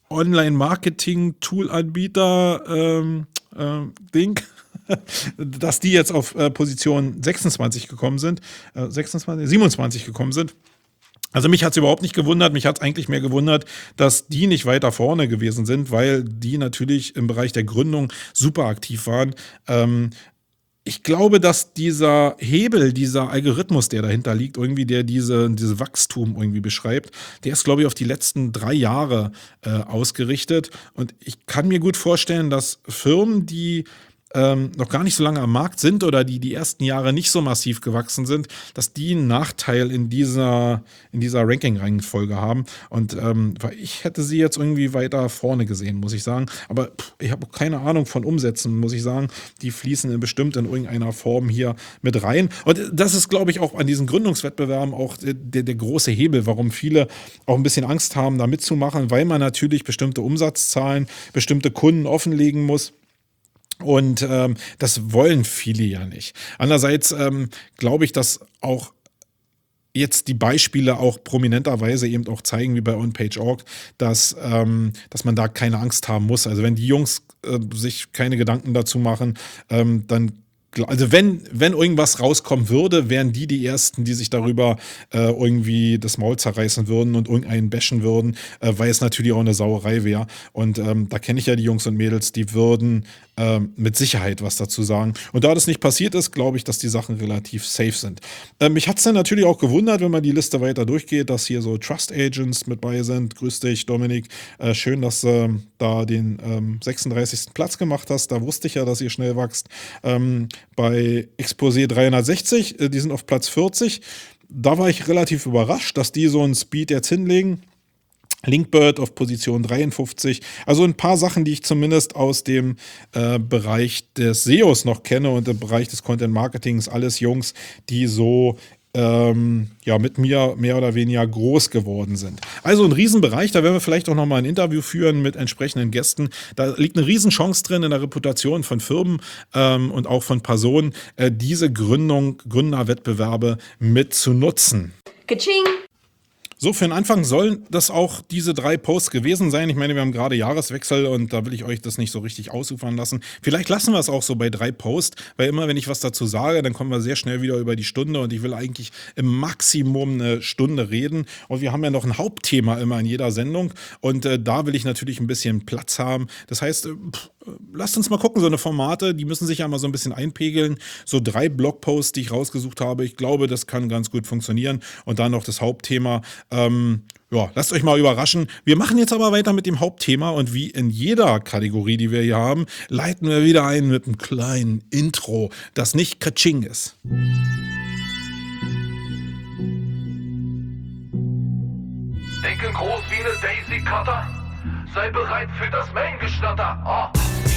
Online-Marketing-Tool-Anbieter ähm, äh, Ding dass die jetzt auf äh, Position sechsundzwanzig gekommen sind, äh, sechsundzwanzig, siebenundzwanzig gekommen sind. Also mich hat es überhaupt nicht gewundert, mich hat es eigentlich mehr gewundert, dass die nicht weiter vorne gewesen sind, weil die natürlich im Bereich der Gründung super aktiv waren. Ähm, ich glaube, dass dieser Hebel, dieser Algorithmus, der dahinter liegt, irgendwie, der diese, diese Wachstum irgendwie beschreibt, der ist, glaube ich, auf die letzten drei Jahre äh, ausgerichtet. Und ich kann mir gut vorstellen, dass Firmen, die ähm, noch gar nicht so lange am Markt sind oder die die ersten Jahre nicht so massiv gewachsen sind, dass die einen Nachteil in dieser, in dieser Ranking-Reihenfolge haben. Und ähm, weil ich hätte sie jetzt irgendwie weiter vorne gesehen, muss ich sagen. Aber pff, ich habe keine Ahnung von Umsätzen, muss ich sagen. Die fließen in bestimmt in irgendeiner Form hier mit rein. Und das ist, glaube ich, auch an diesen Gründungswettbewerben auch der, der große Hebel, warum viele auch ein bisschen Angst haben, da mitzumachen, weil man natürlich bestimmte Umsatzzahlen, bestimmte Kunden offenlegen muss. Und ähm, das wollen viele ja nicht. Andererseits ähm, glaube ich, dass auch jetzt die Beispiele auch prominenterweise eben auch zeigen, wie bei OnPage Punkt org, dass, ähm, dass man da keine Angst haben muss. Also wenn die Jungs äh, sich keine Gedanken dazu machen, ähm, dann also wenn, wenn irgendwas rauskommen würde, wären die die Ersten, die sich darüber äh, irgendwie das Maul zerreißen würden und irgendeinen bashen würden, äh, weil es natürlich auch eine Sauerei wäre. Und ähm, da kenne ich ja die Jungs und Mädels, die würden ähm, mit Sicherheit was dazu sagen. Und da das nicht passiert ist, glaube ich, dass die Sachen relativ safe sind. Ähm, mich hat es dann natürlich auch gewundert, wenn man die Liste weiter durchgeht, dass hier so Trust Agents mit bei sind. Grüß dich, Dominik. Äh, schön, dass du ähm, da den ähm, sechsunddreißigsten Platz gemacht hast. Da wusste ich ja, dass ihr schnell wächst. Ähm, Bei Exposé dreihundertsechzig, äh, die sind auf Platz vierzig. Da war ich relativ überrascht, dass die so einen Speed jetzt hinlegen. Linkbird auf Position dreiundfünfzig. Also ein paar Sachen, die ich zumindest aus dem äh, Bereich des S E Os noch kenne und im Bereich des Content Marketings. Alles Jungs, die so ähm, ja, mit mir mehr oder weniger groß geworden sind. Also ein Riesenbereich, da werden wir vielleicht auch nochmal ein Interview führen mit entsprechenden Gästen. Da liegt eine Riesenchance drin in der Reputation von Firmen ähm, und auch von Personen, äh, diese Gründung, Gründerwettbewerbe mit zu nutzen. Ka-ching! So, für den Anfang sollen das auch diese drei Posts gewesen sein. Ich meine, wir haben gerade Jahreswechsel und da will ich euch das nicht so richtig ausufern lassen. Vielleicht lassen wir es auch so bei drei Posts, weil immer, wenn ich was dazu sage, dann kommen wir sehr schnell wieder über die Stunde und ich will eigentlich im Maximum eine Stunde reden. Und wir haben ja noch ein Hauptthema immer in jeder Sendung und äh, da will ich natürlich ein bisschen Platz haben. Das heißt, äh, pff, lasst uns mal gucken, so eine Formate, die müssen sich ja mal so ein bisschen einpegeln. So drei Blogposts, die ich rausgesucht habe. Ich glaube, das kann ganz gut funktionieren. Und dann noch das Hauptthema. Ähm, ja, lasst euch mal überraschen. Wir machen jetzt aber weiter mit dem Hauptthema und wie in jeder Kategorie, die wir hier haben, leiten wir wieder ein mit einem kleinen Intro, das nicht Katsching ist. Denken groß wie eine Daisy Cutter. Sei bereit für das Main-Gestatter. Ah.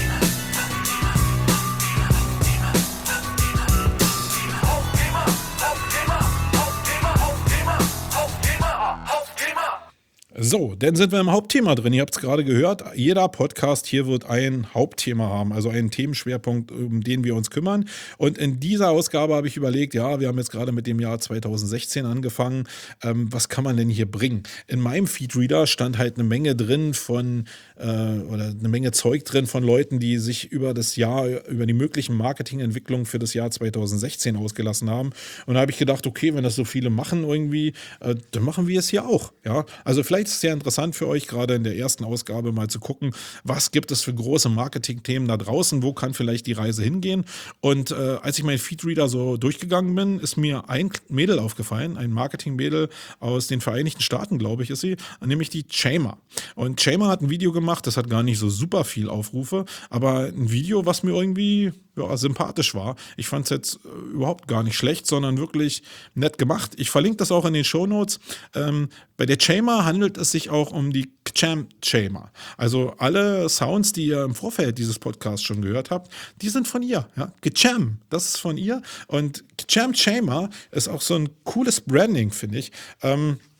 Hauptthema, Hauptthema, Hauptthema, Hauptthema, Hauptthema, Hauptthema. So, dann sind wir im Hauptthema drin. Ihr habt es gerade gehört. Jeder Podcast hier wird ein Hauptthema haben, also einen Themenschwerpunkt, um den wir uns kümmern. Und in dieser Ausgabe habe ich überlegt, ja, wir haben jetzt gerade mit dem Jahr zweitausendsechzehn angefangen. Ähm, was kann man denn hier bringen? In meinem Feedreader stand halt eine Menge drin von, äh, oder eine Menge Zeug drin von Leuten, die sich über das Jahr, über die möglichen Marketingentwicklungen für das Jahr zweitausendsechzehn ausgelassen haben. Und da habe ich gedacht, okay, wenn das so viele machen irgendwie, äh, dann machen wir es hier auch. Ja, also vielleicht ist es sehr interessant für euch, gerade in der ersten Ausgabe mal zu gucken, was gibt es für große Marketing-Themen da draußen, wo kann vielleicht die Reise hingehen. Und äh, als ich meinen Feedreader so durchgegangen bin, ist mir ein Mädel aufgefallen, ein Marketing-Mädel aus den Vereinigten Staaten, glaube ich, ist sie, nämlich die Chamer. Und Chamer hat ein Video gemacht, das hat gar nicht so super viel Aufrufe, aber ein Video, was mir irgendwie ja, sympathisch war. Ich fand es jetzt äh, überhaupt gar nicht schlecht, sondern wirklich nett gemacht. Ich verlinke das auch in den Shownotes. Ähm, bei der Chamer handelt es sich auch um die Kcham Chamer. Also alle Sounds, die ihr im Vorfeld dieses Podcasts schon gehört habt, die sind von ihr. Ja? Kcham, das ist von ihr. Und Kcham Chamer ist auch so ein cooles Branding, finde ich. Ähm,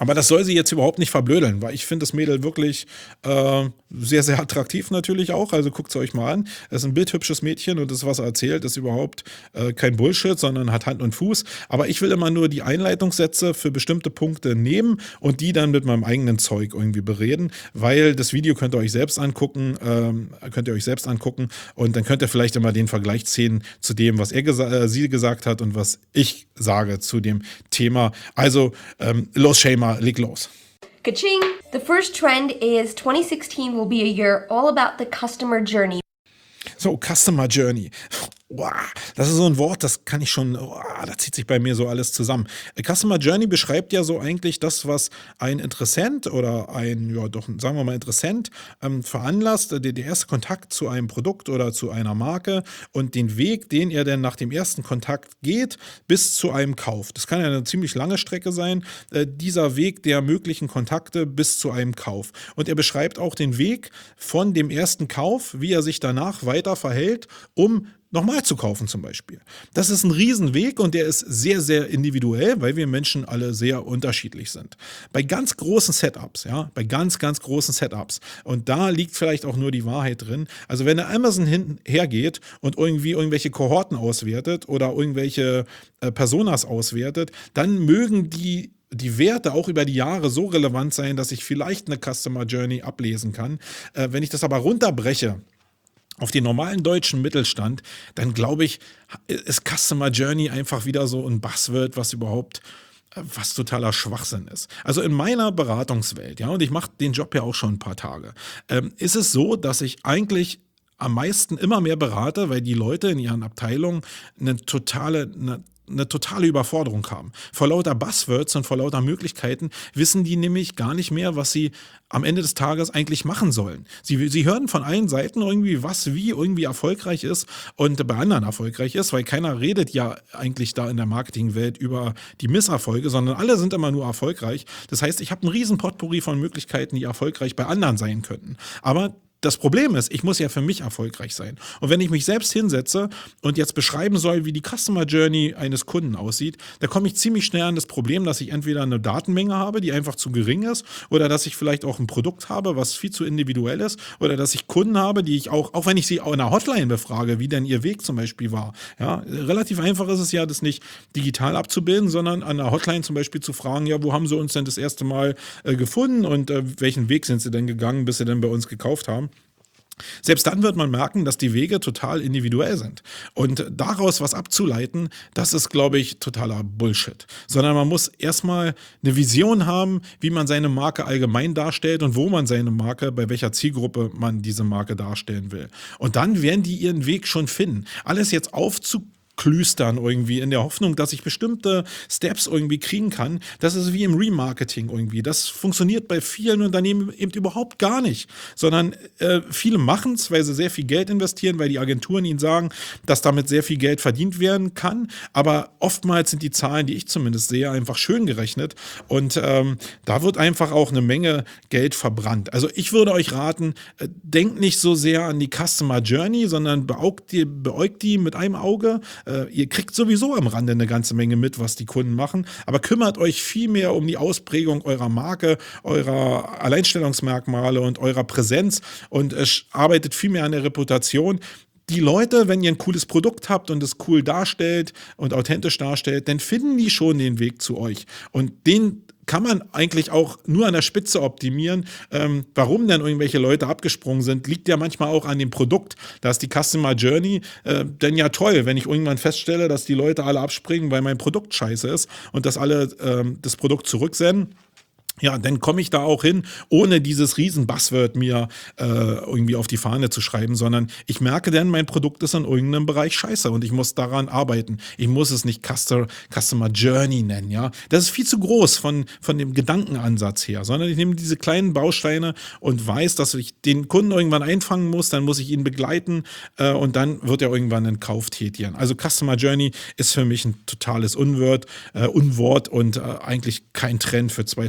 Aber das soll sie jetzt überhaupt nicht verblödeln, weil ich finde das Mädel wirklich äh, sehr, sehr attraktiv natürlich auch. Also guckt es euch mal an. Es ist ein bildhübsches Mädchen und das, was er erzählt, ist überhaupt äh, kein Bullshit, sondern hat Hand und Fuß. Aber ich will immer nur die Einleitungssätze für bestimmte Punkte nehmen und die dann mit meinem eigenen Zeug irgendwie bereden, weil das Video könnt ihr euch selbst angucken, ähm, könnt ihr euch selbst angucken und dann könnt ihr vielleicht immer den Vergleich ziehen zu dem, was er gesa- äh, sie gesagt hat und was ich sage zu dem Thema. Also ähm, los, Shema. Leg los. Ka-ching! The first trend is twenty sixteen will be a year all about the customer journey. So, Customer Journey. Wow, das ist so ein Wort, das kann ich schon, oh, da zieht sich bei mir so alles zusammen. Customer Journey beschreibt ja so eigentlich das, was ein Interessent oder ein, ja doch, sagen wir mal Interessent ähm, veranlasst, der, der erste Kontakt zu einem Produkt oder zu einer Marke und den Weg, den er dann nach dem ersten Kontakt geht, bis zu einem Kauf. Das kann ja eine ziemlich lange Strecke sein, äh, dieser Weg der möglichen Kontakte bis zu einem Kauf. Und er beschreibt auch den Weg von dem ersten Kauf, wie er sich danach weiter verhält, um nochmal zu kaufen zum Beispiel. Das ist ein Riesenweg und der ist sehr, sehr individuell, weil wir Menschen alle sehr unterschiedlich sind. Bei ganz großen Setups, ja, bei ganz, ganz großen Setups und da liegt vielleicht auch nur die Wahrheit drin. Also wenn der Amazon hinhergeht und irgendwie irgendwelche Kohorten auswertet oder irgendwelche äh, Personas auswertet, dann mögen die die Werte auch über die Jahre so relevant sein, dass ich vielleicht eine Customer Journey ablesen kann. Äh, wenn ich das aber runterbreche auf den normalen deutschen Mittelstand, dann glaube ich, ist Customer Journey einfach wieder so ein Buzzword, was überhaupt was totaler Schwachsinn ist. Also in meiner Beratungswelt, ja, und ich mache den Job ja auch schon ein paar Tage, ähm, ist es so, dass ich eigentlich am meisten immer mehr berate, weil die Leute in ihren Abteilungen eine totale, eine eine totale Überforderung haben. Vor lauter Buzzwords und vor lauter Möglichkeiten wissen die nämlich gar nicht mehr, was sie am Ende des Tages eigentlich machen sollen. Sie, sie hören von allen Seiten irgendwie, was wie irgendwie erfolgreich ist und bei anderen erfolgreich ist, weil keiner redet ja eigentlich da in der Marketingwelt über die Misserfolge, sondern alle sind immer nur erfolgreich. Das heißt, ich habe einen riesen Potpourri von Möglichkeiten, die erfolgreich bei anderen sein könnten. Aber das Problem ist, ich muss ja für mich erfolgreich sein. Und wenn ich mich selbst hinsetze und jetzt beschreiben soll, wie die Customer Journey eines Kunden aussieht, da komme ich ziemlich schnell an das Problem, dass ich entweder eine Datenmenge habe, die einfach zu gering ist, oder dass ich vielleicht auch ein Produkt habe, was viel zu individuell ist, oder dass ich Kunden habe, die ich auch, auch wenn ich sie auch in einer Hotline befrage, wie denn ihr Weg zum Beispiel war. Ja, relativ einfach ist es ja, das nicht digital abzubilden, sondern an einer Hotline zum Beispiel zu fragen, ja, wo haben sie uns denn das erste Mal äh, gefunden und äh, welchen Weg sind sie denn gegangen, bis sie denn bei uns gekauft haben. Selbst dann wird man merken, dass die Wege total individuell sind. Und daraus was abzuleiten, das ist, glaube ich, totaler Bullshit. Sondern man muss erstmal eine Vision haben, wie man seine Marke allgemein darstellt und wo man seine Marke, bei welcher Zielgruppe man diese Marke darstellen will. Und dann werden die ihren Weg schon finden. Alles jetzt aufzuklüstern irgendwie in der Hoffnung, dass ich bestimmte Steps irgendwie kriegen kann, das ist wie im Remarketing irgendwie. Das funktioniert bei vielen Unternehmen eben überhaupt gar nicht, sondern äh, viele machen es, weil sie sehr viel Geld investieren, weil die Agenturen ihnen sagen, dass damit sehr viel Geld verdient werden kann, aber oftmals sind die Zahlen, die ich zumindest sehe, einfach schön gerechnet und ähm, da wird einfach auch eine Menge Geld verbrannt. Also ich würde euch raten, äh, denkt nicht so sehr an die Customer Journey, sondern beäugt die, beäugt die mit einem Auge. Äh, ihr kriegt sowieso am Rande eine ganze Menge mit, was die Kunden machen, aber kümmert euch viel mehr um die Ausprägung eurer Marke, eurer Alleinstellungsmerkmale und eurer Präsenz und äh, arbeitet viel mehr an der Reputation. Die Leute, wenn ihr ein cooles Produkt habt und es cool darstellt und authentisch darstellt, dann finden die schon den Weg zu euch. Und den kann man eigentlich auch nur an der Spitze optimieren. Ähm, warum denn irgendwelche Leute abgesprungen sind, liegt ja manchmal auch an dem Produkt. Da ist die Customer Journey äh, denn ja toll, wenn ich irgendwann feststelle, dass die Leute alle abspringen, weil mein Produkt scheiße ist und dass alle ähm, das Produkt zurücksenden. Ja, dann komme ich da auch hin, ohne dieses riesen Buzzword mir äh, irgendwie auf die Fahne zu schreiben, sondern ich merke dann, mein Produkt ist in irgendeinem Bereich scheiße und ich muss daran arbeiten. Ich muss es nicht Customer, Customer Journey nennen, ja. Das ist viel zu groß von, von dem Gedankenansatz her, sondern ich nehme diese kleinen Bausteine und weiß, dass ich den Kunden irgendwann einfangen muss, dann muss ich ihn begleiten äh, und dann wird er irgendwann einen Kauf tätigen. Also Customer Journey ist für mich ein totales Unwort, äh, Unwort und äh, eigentlich kein Trend für zwanzig sechzehn.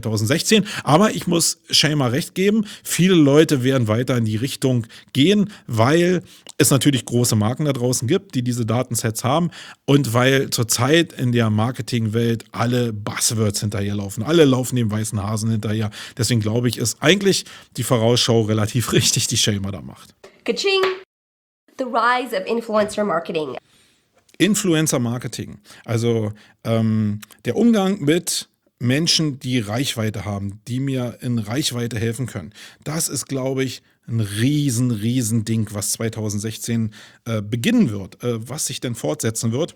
sechzehn. Aber ich muss Shamer recht geben, viele Leute werden weiter in die Richtung gehen, weil es natürlich große Marken da draußen gibt, die diese Datensets haben und weil zurzeit in der Marketingwelt alle Buzzwords hinterherlaufen. Alle laufen dem weißen Hasen hinterher. Deswegen glaube ich, ist eigentlich die Vorausschau relativ richtig, die Shamer da macht. Ka-ching! The rise of influencer marketing. Influencer-Marketing, also ähm, der Umgang mit Menschen, die Reichweite haben, die mir in Reichweite helfen können. Das ist, glaube ich, ein riesen, riesen Ding, was zwanzig sechzehn äh, beginnen wird, äh, was sich denn fortsetzen wird.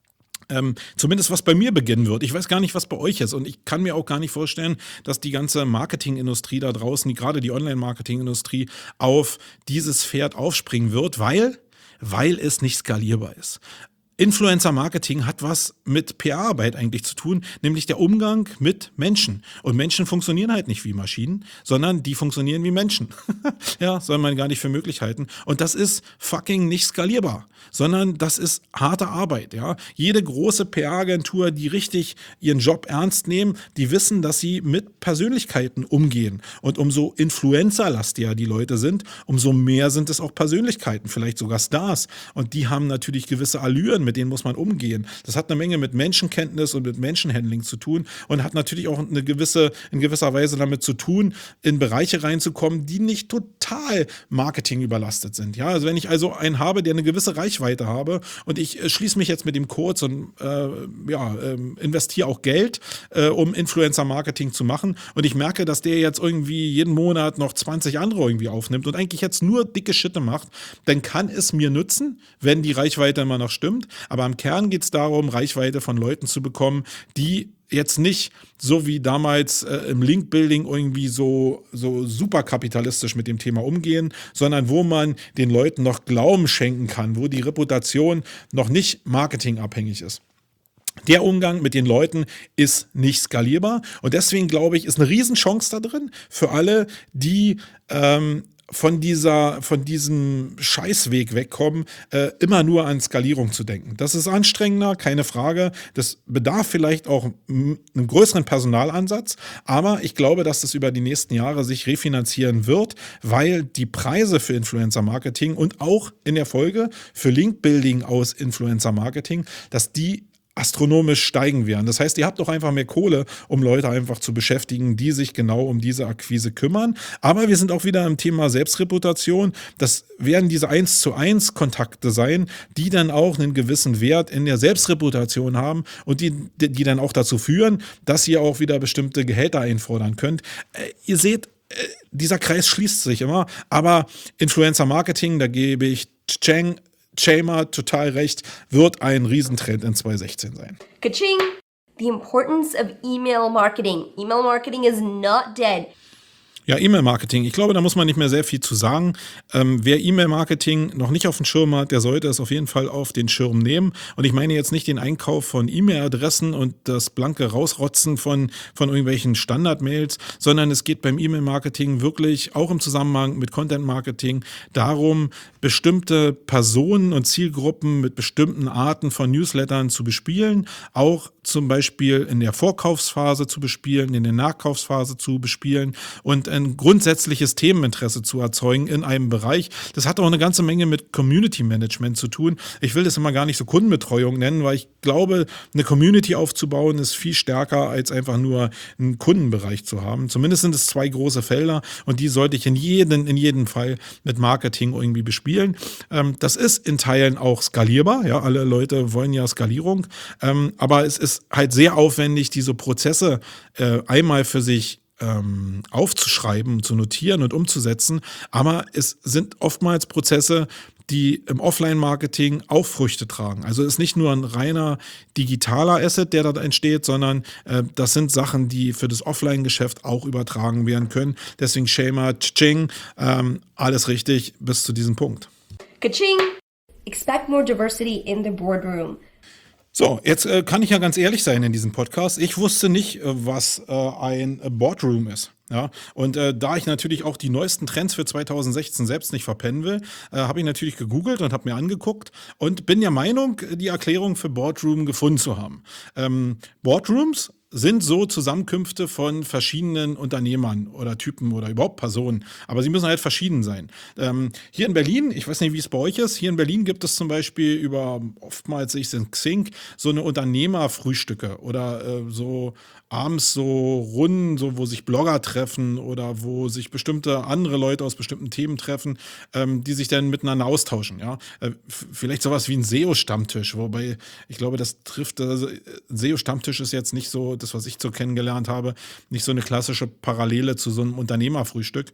Ähm, zumindest was bei mir beginnen wird. Ich weiß gar nicht, was bei euch ist und ich kann mir auch gar nicht vorstellen, dass die ganze Marketingindustrie da draußen, die, gerade die Online-Marketingindustrie, auf dieses Pferd aufspringen wird, weil, weil es nicht skalierbar ist. Influencer-Marketing hat was mit P R-Arbeit eigentlich zu tun, nämlich der Umgang mit Menschen. Und Menschen funktionieren halt nicht wie Maschinen, sondern die funktionieren wie Menschen. Ja, soll man gar nicht für möglich halten. Und das ist fucking nicht skalierbar, sondern das ist harte Arbeit. Ja, jede große P R-Agentur, die richtig ihren Job ernst nehmen, die wissen, dass sie mit Persönlichkeiten umgehen. Und umso influencerlastiger die Leute sind, umso mehr sind es auch Persönlichkeiten, vielleicht sogar Stars. Und die haben natürlich gewisse Allüren, mit denen muss man umgehen. Das hat eine Menge mit Menschenkenntnis und mit Menschenhandling zu tun und hat natürlich auch eine gewisse, in gewisser Weise damit zu tun, in Bereiche reinzukommen, die nicht total Marketing überlastet sind. Ja, also wenn ich also einen habe, der eine gewisse Reichweite habe und ich äh, schließe mich jetzt mit ihm kurz und äh, ja, äh, investiere auch Geld, äh, um Influencer-Marketing zu machen und ich merke, dass der jetzt irgendwie jeden Monat noch zwanzig andere irgendwie aufnimmt und eigentlich jetzt nur dicke Schitte macht, dann kann es mir nützen, wenn die Reichweite immer noch stimmt. Aber im Kern geht es darum, Reichweite von Leuten zu bekommen, die jetzt nicht so wie damals äh, im Link-Building irgendwie so, so super kapitalistisch mit dem Thema umgehen, sondern wo man den Leuten noch Glauben schenken kann, wo die Reputation noch nicht marketingabhängig ist. Der Umgang mit den Leuten ist nicht skalierbar und deswegen glaube ich, ist eine Riesenchance da drin für alle, die ähm, von dieser, von diesem Scheißweg wegkommen, äh, immer nur an Skalierung zu denken. Das ist anstrengender, keine Frage. Das bedarf vielleicht auch m- einem größeren Personalansatz, aber ich glaube, dass das über die nächsten Jahre sich refinanzieren wird, weil die Preise für Influencer-Marketing und auch in der Folge für Link-Building aus Influencer-Marketing, dass die astronomisch steigen werden. Das heißt, ihr habt doch einfach mehr Kohle, um Leute einfach zu beschäftigen, die sich genau um diese Akquise kümmern. Aber wir sind auch wieder im Thema Selbstreputation. Das werden diese eins zu eins Kontakte sein, die dann auch einen gewissen Wert in der Selbstreputation haben und die, die dann auch dazu führen, dass ihr auch wieder bestimmte Gehälter einfordern könnt. Äh, ihr seht, äh, dieser Kreis schließt sich immer. Aber Influencer-Marketing, da gebe ich Cheng Shamer total recht, wird ein Riesentrend in zwanzig sechzehn sein. Ka-ching! The importance of email marketing. Email marketing is not dead. Ja, E-Mail-Marketing. Ich glaube, da muss man nicht mehr sehr viel zu sagen. Ähm, wer E-Mail-Marketing noch nicht auf dem Schirm hat, der sollte es auf jeden Fall auf den Schirm nehmen. Und ich meine jetzt nicht den Einkauf von E-Mail-Adressen und das blanke Rausrotzen von, von irgendwelchen Standard-Mails, sondern es geht beim E-Mail-Marketing wirklich auch im Zusammenhang mit Content-Marketing darum, bestimmte Personen und Zielgruppen mit bestimmten Arten von Newslettern zu bespielen, auch zum Beispiel in der Vorkaufsphase zu bespielen, in der Nachkaufsphase zu bespielen und ein grundsätzliches Themeninteresse zu erzeugen in einem Bereich. Das hat auch eine ganze Menge mit Community Management zu tun. Ich will das immer gar nicht so Kundenbetreuung nennen, weil ich glaube, eine Community aufzubauen ist viel stärker als einfach nur einen Kundenbereich zu haben. Zumindest sind es zwei große Felder und die sollte ich in jedem, in jedem Fall mit Marketing irgendwie bespielen. Ähm, das ist in Teilen auch skalierbar. Ja, alle Leute wollen ja Skalierung. Ähm, aber es ist halt sehr aufwendig, diese Prozesse äh, einmal für sich ähm, aufzuschreiben, zu notieren und umzusetzen. Aber es sind oftmals Prozesse, die im Offline-Marketing auch Früchte tragen. Also es ist nicht nur ein reiner digitaler Asset, der da entsteht, sondern äh, das sind Sachen, die für das Offline-Geschäft auch übertragen werden können. Deswegen Shamer, Tsching, ähm, alles richtig bis zu diesem Punkt. Ka-ching! Expect more diversity in the boardroom. So, jetzt äh, kann ich ja ganz ehrlich sein in diesem Podcast. Ich wusste nicht, äh, was äh, ein Boardroom ist. Ja, und äh, da ich natürlich auch die neuesten Trends für zwanzig sechzehn selbst nicht verpennen will, äh, habe ich natürlich gegoogelt und habe mir angeguckt und bin der Meinung, die Erklärung für Boardroom gefunden zu haben. Ähm, Boardrooms sind so Zusammenkünfte von verschiedenen Unternehmern oder Typen oder überhaupt Personen. Aber sie müssen halt verschieden sein. Ähm, hier in Berlin, ich weiß nicht, wie es bei euch ist, hier in Berlin gibt es zum Beispiel über, oftmals sehe ich es in Xing, so eine Unternehmerfrühstücke oder äh, so abends so Runden, so, wo sich Blogger treffen oder wo sich bestimmte andere Leute aus bestimmten Themen treffen, ähm, die sich dann miteinander austauschen. Ja? Äh, f- vielleicht sowas wie ein S E O-Stammtisch, wobei ich glaube, das trifft, also, äh, S E O-Stammtisch ist jetzt nicht so, das, was ich so kennengelernt habe, nicht so eine klassische Parallele zu so einem Unternehmerfrühstück.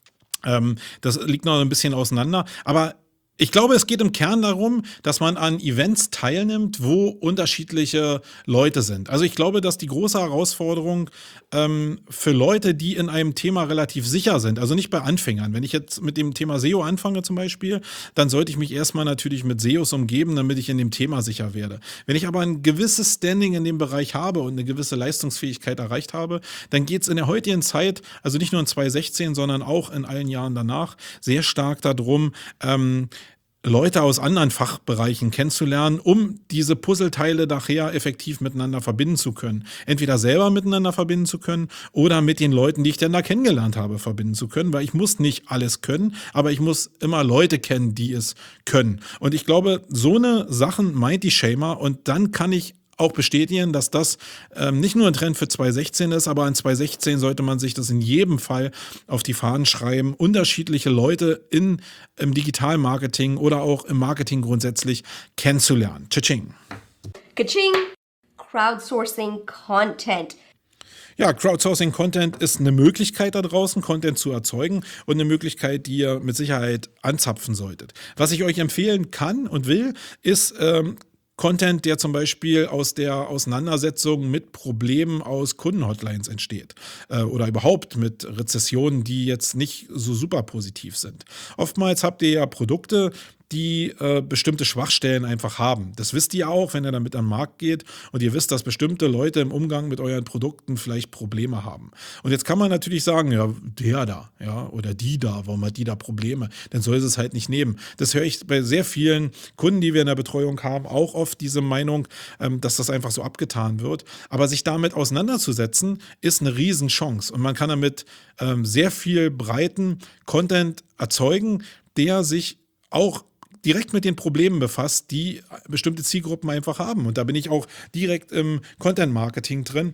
Ähm, das liegt noch ein bisschen auseinander. Aber ich glaube, es geht im Kern darum, dass man an Events teilnimmt, wo unterschiedliche Leute sind. Also ich glaube, dass die große Herausforderung ähm, für Leute, die in einem Thema relativ sicher sind, also nicht bei Anfängern. Wenn ich jetzt mit dem Thema S E O anfange zum Beispiel, dann sollte ich mich erstmal natürlich mit S E Os umgeben, damit ich in dem Thema sicher werde. Wenn ich aber ein gewisses Standing in dem Bereich habe und eine gewisse Leistungsfähigkeit erreicht habe, dann geht es in der heutigen Zeit, also nicht nur in zwanzig sechzehn, sondern auch in allen Jahren danach, sehr stark darum, ähm, Leute aus anderen Fachbereichen kennenzulernen, um diese Puzzleteile nachher effektiv miteinander verbinden zu können. Entweder selber miteinander verbinden zu können oder mit den Leuten, die ich denn da kennengelernt habe, verbinden zu können, weil ich muss nicht alles können, aber ich muss immer Leute kennen, die es können. Und ich glaube, so eine Sachen meint die Shamer und dann kann ich auch bestätigen, dass das ähm, nicht nur ein Trend für zwanzig sechzehn ist, aber in zwanzig sechzehn sollte man sich das in jedem Fall auf die Fahnen schreiben, unterschiedliche Leute in, im Digitalmarketing oder auch im Marketing grundsätzlich kennenzulernen. Tsching. Ka-ching! Crowdsourcing content. Ja, Crowdsourcing Content ist eine Möglichkeit da draußen, Content zu erzeugen und eine Möglichkeit, die ihr mit Sicherheit anzapfen solltet. Was ich euch empfehlen kann und will, ist ähm, Content, der zum Beispiel aus der Auseinandersetzung mit Problemen aus Kundenhotlines entsteht äh, oder überhaupt mit Rezessionen, die jetzt nicht so super positiv sind. Oftmals habt ihr ja Produkte, die äh, bestimmte Schwachstellen einfach haben. Das wisst ihr auch, wenn ihr damit am Markt geht und ihr wisst, dass bestimmte Leute im Umgang mit euren Produkten vielleicht Probleme haben. Und jetzt kann man natürlich sagen, ja, der da, ja, oder die da, warum hat die da Probleme? Dann soll sie es halt nicht nehmen. Das höre ich bei sehr vielen Kunden, die wir in der Betreuung haben, auch oft diese Meinung, ähm, dass das einfach so abgetan wird. Aber sich damit auseinanderzusetzen, ist eine Riesenchance. Und man kann damit ähm, sehr viel breiten Content erzeugen, der sich auch direkt mit den Problemen befasst, die bestimmte Zielgruppen einfach haben. Und da bin ich auch direkt im Content-Marketing drin.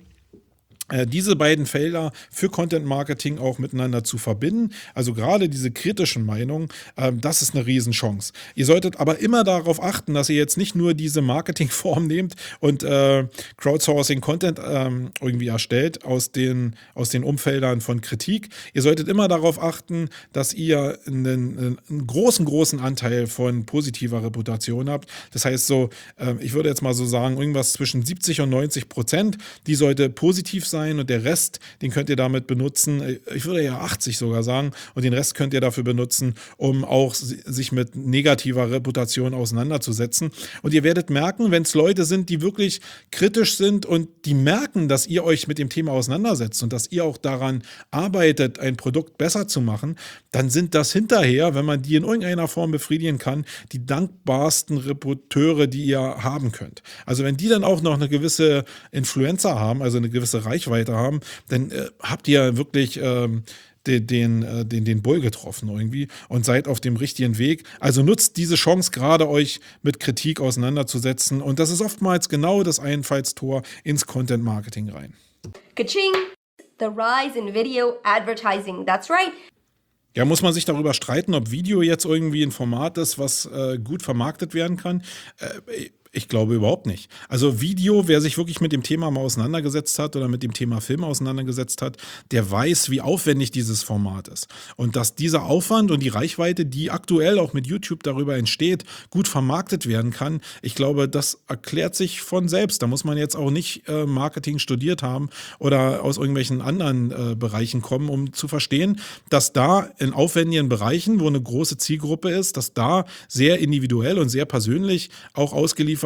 Äh, diese beiden Felder für Content Marketing auch miteinander zu verbinden, also gerade diese kritischen Meinungen, ähm, das ist eine Riesenchance. Ihr solltet aber immer darauf achten, dass ihr jetzt nicht nur diese Marketingform nehmt und äh, Crowdsourcing Content ähm, irgendwie erstellt aus den, aus den Umfeldern von Kritik. Ihr solltet immer darauf achten, dass ihr einen, einen großen, großen Anteil von positiver Reputation habt. Das heißt so, äh, ich würde jetzt mal so sagen, irgendwas zwischen siebzig und neunzig Prozent, die sollte positiv sein. Sein und der Rest, den könnt ihr damit benutzen, ich würde ja achtzig sogar sagen, und den Rest könnt ihr dafür benutzen, um auch sich mit negativer Reputation auseinanderzusetzen. Und ihr werdet merken, wenn es Leute sind, die wirklich kritisch sind und die merken, dass ihr euch mit dem Thema auseinandersetzt und dass ihr auch daran arbeitet, ein Produkt besser zu machen, dann sind das hinterher, wenn man die in irgendeiner Form befriedigen kann, die dankbarsten Reputeure, die ihr haben könnt. Also wenn die dann auch noch eine gewisse Influencer haben, also eine gewisse Reichweite haben, dann äh, habt ihr wirklich ähm, den, den, äh, den, den Bull getroffen irgendwie und seid auf dem richtigen Weg. Also nutzt diese Chance gerade, euch mit Kritik auseinanderzusetzen. Und das ist oftmals genau das Einfallstor ins Content-Marketing rein. Ka-ching! The rise in video advertising. That's right. Ja, muss man sich darüber streiten, ob Video jetzt irgendwie ein Format ist, was äh, gut vermarktet werden kann? Äh, Ich glaube überhaupt nicht. Also Video, wer sich wirklich mit dem Thema mal auseinandergesetzt hat oder mit dem Thema Film auseinandergesetzt hat, der weiß, wie aufwendig dieses Format ist. Und dass dieser Aufwand und die Reichweite, die aktuell auch mit YouTube darüber entsteht, gut vermarktet werden kann, ich glaube, das erklärt sich von selbst. Da muss man jetzt auch nicht äh, Marketing studiert haben oder aus irgendwelchen anderen äh, Bereichen kommen, um zu verstehen, dass da in aufwendigen Bereichen, wo eine große Zielgruppe ist, dass da sehr individuell und sehr persönlich auch ausgeliefert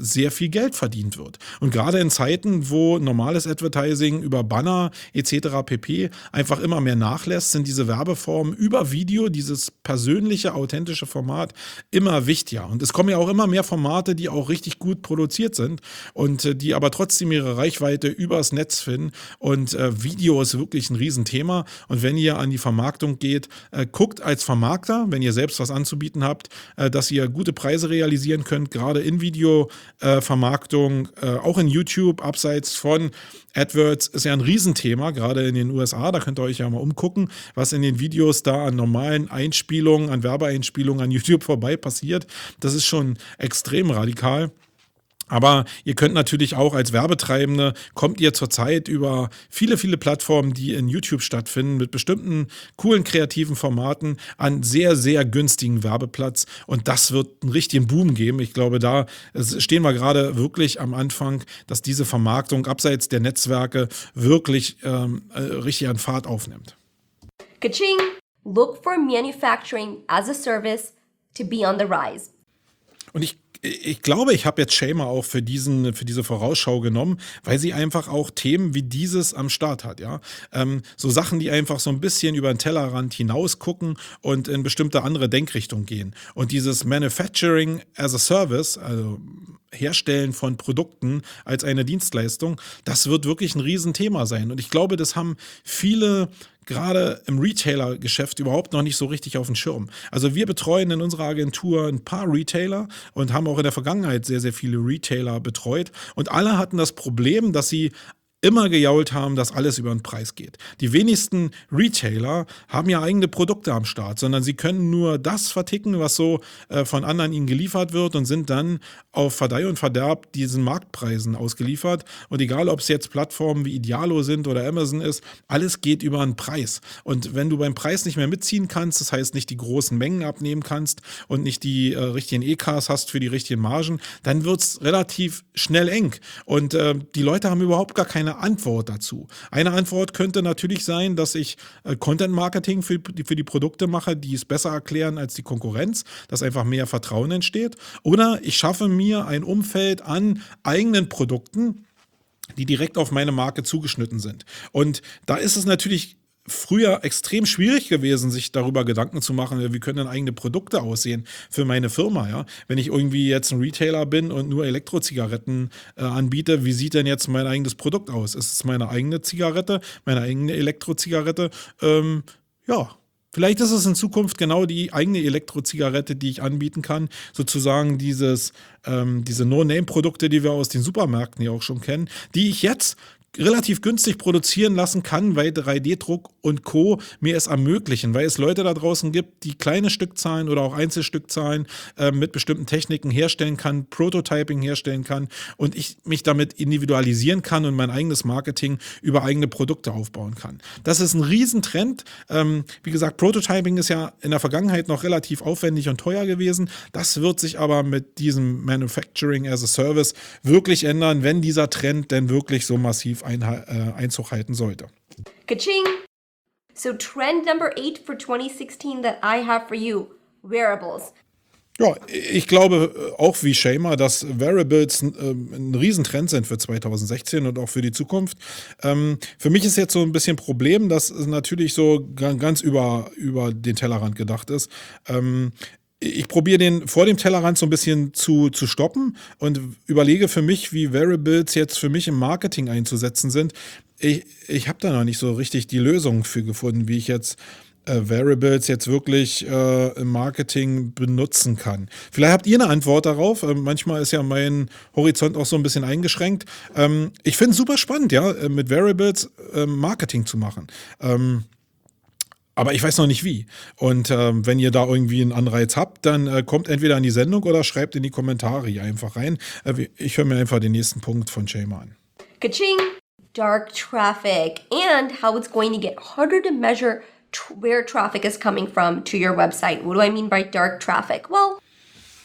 sehr viel Geld verdient wird. Und gerade in Zeiten, wo normales Advertising über Banner et cetera pp. Einfach immer mehr nachlässt, sind diese Werbeformen über Video, dieses persönliche, authentische Format immer wichtiger. Und es kommen ja auch immer mehr Formate, die auch richtig gut produziert sind und äh, die aber trotzdem ihre Reichweite übers Netz finden. Und äh, Video ist wirklich ein Riesenthema. Und wenn ihr an die Vermarktung geht, äh, guckt als Vermarkter, wenn ihr selbst was anzubieten habt, äh, dass ihr gute Preise realisieren könnt, gerade in Video-Vermarktung, äh, äh, auch in YouTube, abseits von AdWords ist ja ein Riesenthema, gerade in den U S A. Da könnt ihr euch ja mal umgucken, was in den Videos da an normalen Einspielungen, an Werbeeinspielungen an YouTube vorbei passiert. Das ist schon extrem radikal. Aber ihr könnt natürlich auch als Werbetreibende, kommt ihr zurzeit über viele, viele Plattformen, die in YouTube stattfinden, mit bestimmten coolen, kreativen Formaten an sehr, sehr günstigen Werbeplatz. Und das wird einen richtigen Boom geben. Ich glaube, da stehen wir gerade wirklich am Anfang, dass diese Vermarktung abseits der Netzwerke wirklich ähm, richtig an Fahrt aufnimmt. Ka-ching! Look for manufacturing as a service to be on the rise. Und ich Ich glaube, ich habe jetzt Shamer auch für diesen, für diese Vorausschau genommen, weil sie einfach auch Themen wie dieses am Start hat, ja. Ähm, so Sachen, die einfach so ein bisschen über den Tellerrand hinaus gucken und in bestimmte andere Denkrichtungen gehen. Und dieses Manufacturing as a Service, also Herstellen von Produkten als eine Dienstleistung, das wird wirklich ein Riesenthema sein. Und ich glaube, das haben viele gerade im Retailer-Geschäft überhaupt noch nicht so richtig auf dem Schirm. Also wir betreuen in unserer Agentur ein paar Retailer und haben auch in der Vergangenheit sehr, sehr viele Retailer betreut. Und alle hatten das Problem, dass sie immer gejault haben, dass alles über den Preis geht. Die wenigsten Retailer haben ja eigene Produkte am Start, sondern sie können nur das verticken, was so äh, von anderen ihnen geliefert wird und sind dann auf Verdeih und Verderb diesen Marktpreisen ausgeliefert. Und egal, ob es jetzt Plattformen wie Idealo sind oder Amazon ist, alles geht über einen Preis. Und wenn du beim Preis nicht mehr mitziehen kannst, das heißt nicht die großen Mengen abnehmen kannst und nicht die äh, richtigen E Ks hast für die richtigen Margen, dann wird es relativ schnell eng. Und äh, die Leute haben überhaupt gar keine Antwort dazu. Eine Antwort könnte natürlich sein, dass ich äh, Content-Marketing für, für die Produkte mache, die es besser erklären als die Konkurrenz, dass einfach mehr Vertrauen entsteht. Oder ich schaffe mir ein Umfeld an eigenen Produkten, die direkt auf meine Marke zugeschnitten sind. Und da ist es natürlich früher extrem schwierig gewesen, sich darüber Gedanken zu machen, wie können denn eigene Produkte aussehen für meine Firma, ja? Wenn ich irgendwie jetzt ein Retailer bin und nur Elektrozigaretten äh, anbiete, wie sieht denn jetzt mein eigenes Produkt aus? Ist es meine eigene Zigarette, meine eigene Elektrozigarette? Ähm, ja, vielleicht ist es in Zukunft genau die eigene Elektrozigarette, die ich anbieten kann. Sozusagen dieses, ähm, diese No-Name-Produkte, die wir aus den Supermärkten ja auch schon kennen, die ich jetzt relativ günstig produzieren lassen kann, weil drei D Druck und Co. mir es ermöglichen, weil es Leute da draußen gibt, die kleine Stückzahlen oder auch Einzelstückzahlen äh, mit bestimmten Techniken herstellen kann, Prototyping herstellen kann und ich mich damit individualisieren kann und mein eigenes Marketing über eigene Produkte aufbauen kann. Das ist ein Riesentrend. Ähm, wie gesagt, Prototyping ist ja in der Vergangenheit noch relativ aufwendig und teuer gewesen. Das wird sich aber mit diesem Manufacturing as a Service wirklich ändern, wenn dieser Trend denn wirklich so massiv Ein, äh, Einzug halten sollte. Ka-ching! So trend number eight for twenty sixteen that I have for you, wearables. Ja, ich glaube auch wie Shamer, dass Wearables äh, ein Riesentrend sind für zwanzig sechzehn und auch für die Zukunft. Ähm, für mich ist jetzt so ein bisschen Problem, dass es natürlich so ganz über, über den Tellerrand gedacht ist. Ähm, Ich probiere den vor dem Tellerrand so ein bisschen zu, zu stoppen und überlege für mich, wie Wearables jetzt für mich im Marketing einzusetzen sind. Ich, ich habe da noch nicht so richtig die Lösung für gefunden, wie ich jetzt äh, Wearables jetzt wirklich äh, im Marketing benutzen kann. Vielleicht habt ihr eine Antwort darauf. Ähm, manchmal ist ja mein Horizont auch so ein bisschen eingeschränkt. Ähm, ich finde es super spannend, ja, mit Wearables äh, Marketing zu machen. Ähm, Aber ich weiß noch nicht wie. Und ähm, wenn ihr da irgendwie einen Anreiz habt, dann äh, kommt entweder an die Sendung oder schreibt in die Kommentare hier einfach rein. Äh, ich höre mir einfach den nächsten Punkt von Shamer an. Ka-ching! Dark traffic and how it's going to get harder to measure tr- where traffic is coming from to your website. What do I mean by dark traffic? Well,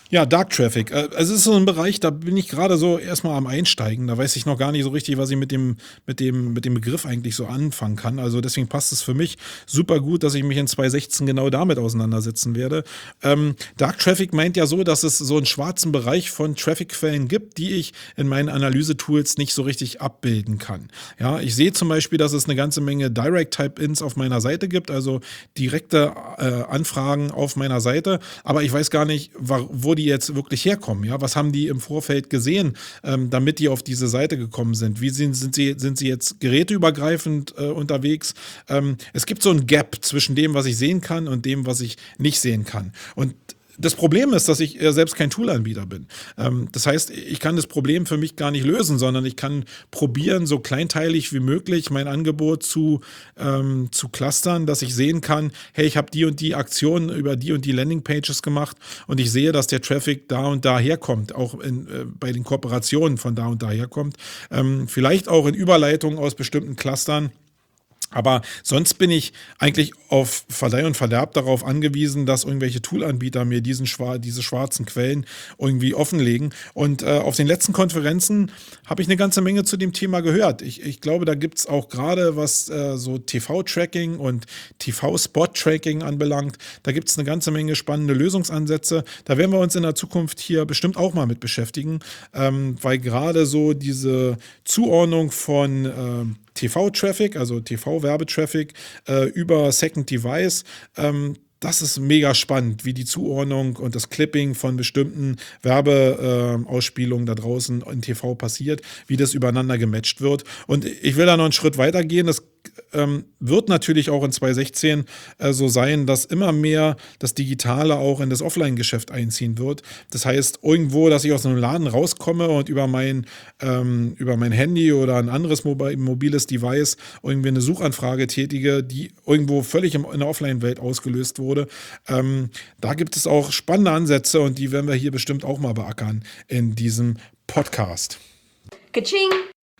Ja, Dark Traffic. Äh, Es ist so ein Bereich, da bin ich gerade so erstmal am Einsteigen. Da weiß ich noch gar nicht so richtig, was ich mit dem, mit dem, mit dem Begriff eigentlich so anfangen kann. Also deswegen passt es für mich super gut, dass ich mich in zwanzig sechzehn genau damit auseinandersetzen werde. Ähm, Dark Traffic meint ja so, dass es so einen schwarzen Bereich von Traffic-Quellen gibt, die ich in meinen Analyse-Tools nicht so richtig abbilden kann. Ja, ich sehe zum Beispiel, dass es eine ganze Menge Direct-Type-Ins auf meiner Seite gibt, also direkte äh, Anfragen auf meiner Seite, aber ich weiß gar nicht, wa- wo die jetzt wirklich herkommen. Ja, was haben die im Vorfeld gesehen, ähm, damit die auf diese Seite gekommen sind? Wie sind, sind sie sind sie jetzt geräteübergreifend äh, unterwegs? Ähm, es gibt so ein Gap zwischen dem, was ich sehen kann und dem, was ich nicht sehen kann. Und das Problem ist, dass ich äh, selbst kein Toolanbieter bin. Ähm, das heißt, ich kann das Problem für mich gar nicht lösen, sondern ich kann probieren, so kleinteilig wie möglich mein Angebot zu, ähm, zu clustern, dass ich sehen kann, hey, ich habe die und die Aktionen über die und die Landingpages gemacht und ich sehe, dass der Traffic da und da herkommt, auch in, äh, bei den Kooperationen von da und da herkommt. Ähm, vielleicht auch in Überleitungen aus bestimmten Clustern. Aber sonst bin ich eigentlich auf Verleih und Verderb darauf angewiesen, dass irgendwelche Toolanbieter mir diesen schwar diese schwarzen Quellen irgendwie offenlegen. Und äh, auf den letzten Konferenzen habe ich eine ganze Menge zu dem Thema gehört. Ich, ich glaube, da gibt es auch gerade, was äh, so T V-Tracking und T V-Spot-Tracking anbelangt, da gibt es eine ganze Menge spannende Lösungsansätze. Da werden wir uns in der Zukunft hier bestimmt auch mal mit beschäftigen, ähm, weil gerade so diese Zuordnung von ähm, T V-Traffic, also T V-Werbetraffic äh, über Second Device, ähm, das ist mega spannend, wie die Zuordnung und das Clipping von bestimmten Werbeausspielungen da draußen in T V passiert, wie das übereinander gematcht wird. Und ich will da noch einen Schritt weiter gehen. Das ähm, wird natürlich auch in zwanzig sechzehn äh, so sein, dass immer mehr das Digitale auch in das Offline-Geschäft einziehen wird. Das heißt, irgendwo, dass ich aus einem Laden rauskomme und über mein, ähm, über mein Handy oder ein anderes mobi- mobiles Device irgendwie eine Suchanfrage tätige, die irgendwo völlig im, in der Offline-Welt ausgelöst wurde. Ähm, da gibt es auch spannende Ansätze und die werden wir hier bestimmt auch mal beackern in diesem Podcast. Ka-ching!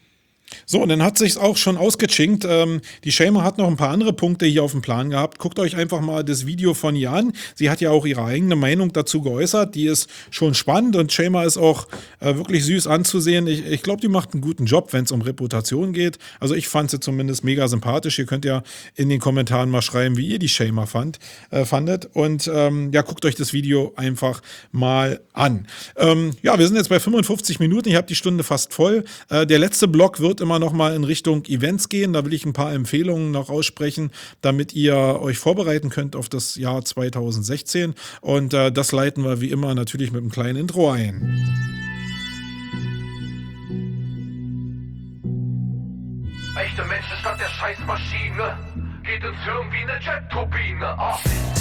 So, und dann hat sich's auch schon ausgechinkt. Ähm, die Shaima hat noch ein paar andere Punkte hier auf dem Plan gehabt. Guckt euch einfach mal das Video von ihr an. Sie hat ja auch ihre eigene Meinung dazu geäußert. Die ist schon spannend und Shaima ist auch äh, wirklich süß anzusehen. Ich, ich glaube, die macht einen guten Job, wenn es um Reputation geht. Also ich fand sie zumindest mega sympathisch. Ihr könnt ja in den Kommentaren mal schreiben, wie ihr die Shaima fand, äh, fandet. Und ähm, ja, guckt euch das Video einfach mal an. Ähm, ja, wir sind jetzt bei fünfundfünfzig Minuten. Ich habe die Stunde fast voll. Äh, der letzte Block wird immer noch mal in Richtung Events gehen. Da will ich ein paar Empfehlungen noch aussprechen, damit ihr euch vorbereiten könnt auf das Jahr zwanzig sechzehn. Und äh, das leiten wir wie immer natürlich mit einem kleinen Intro ein. Echte Menschen statt der Scheißmaschine. Geht ins Hirn wie eine Jet-Turbine. Ah.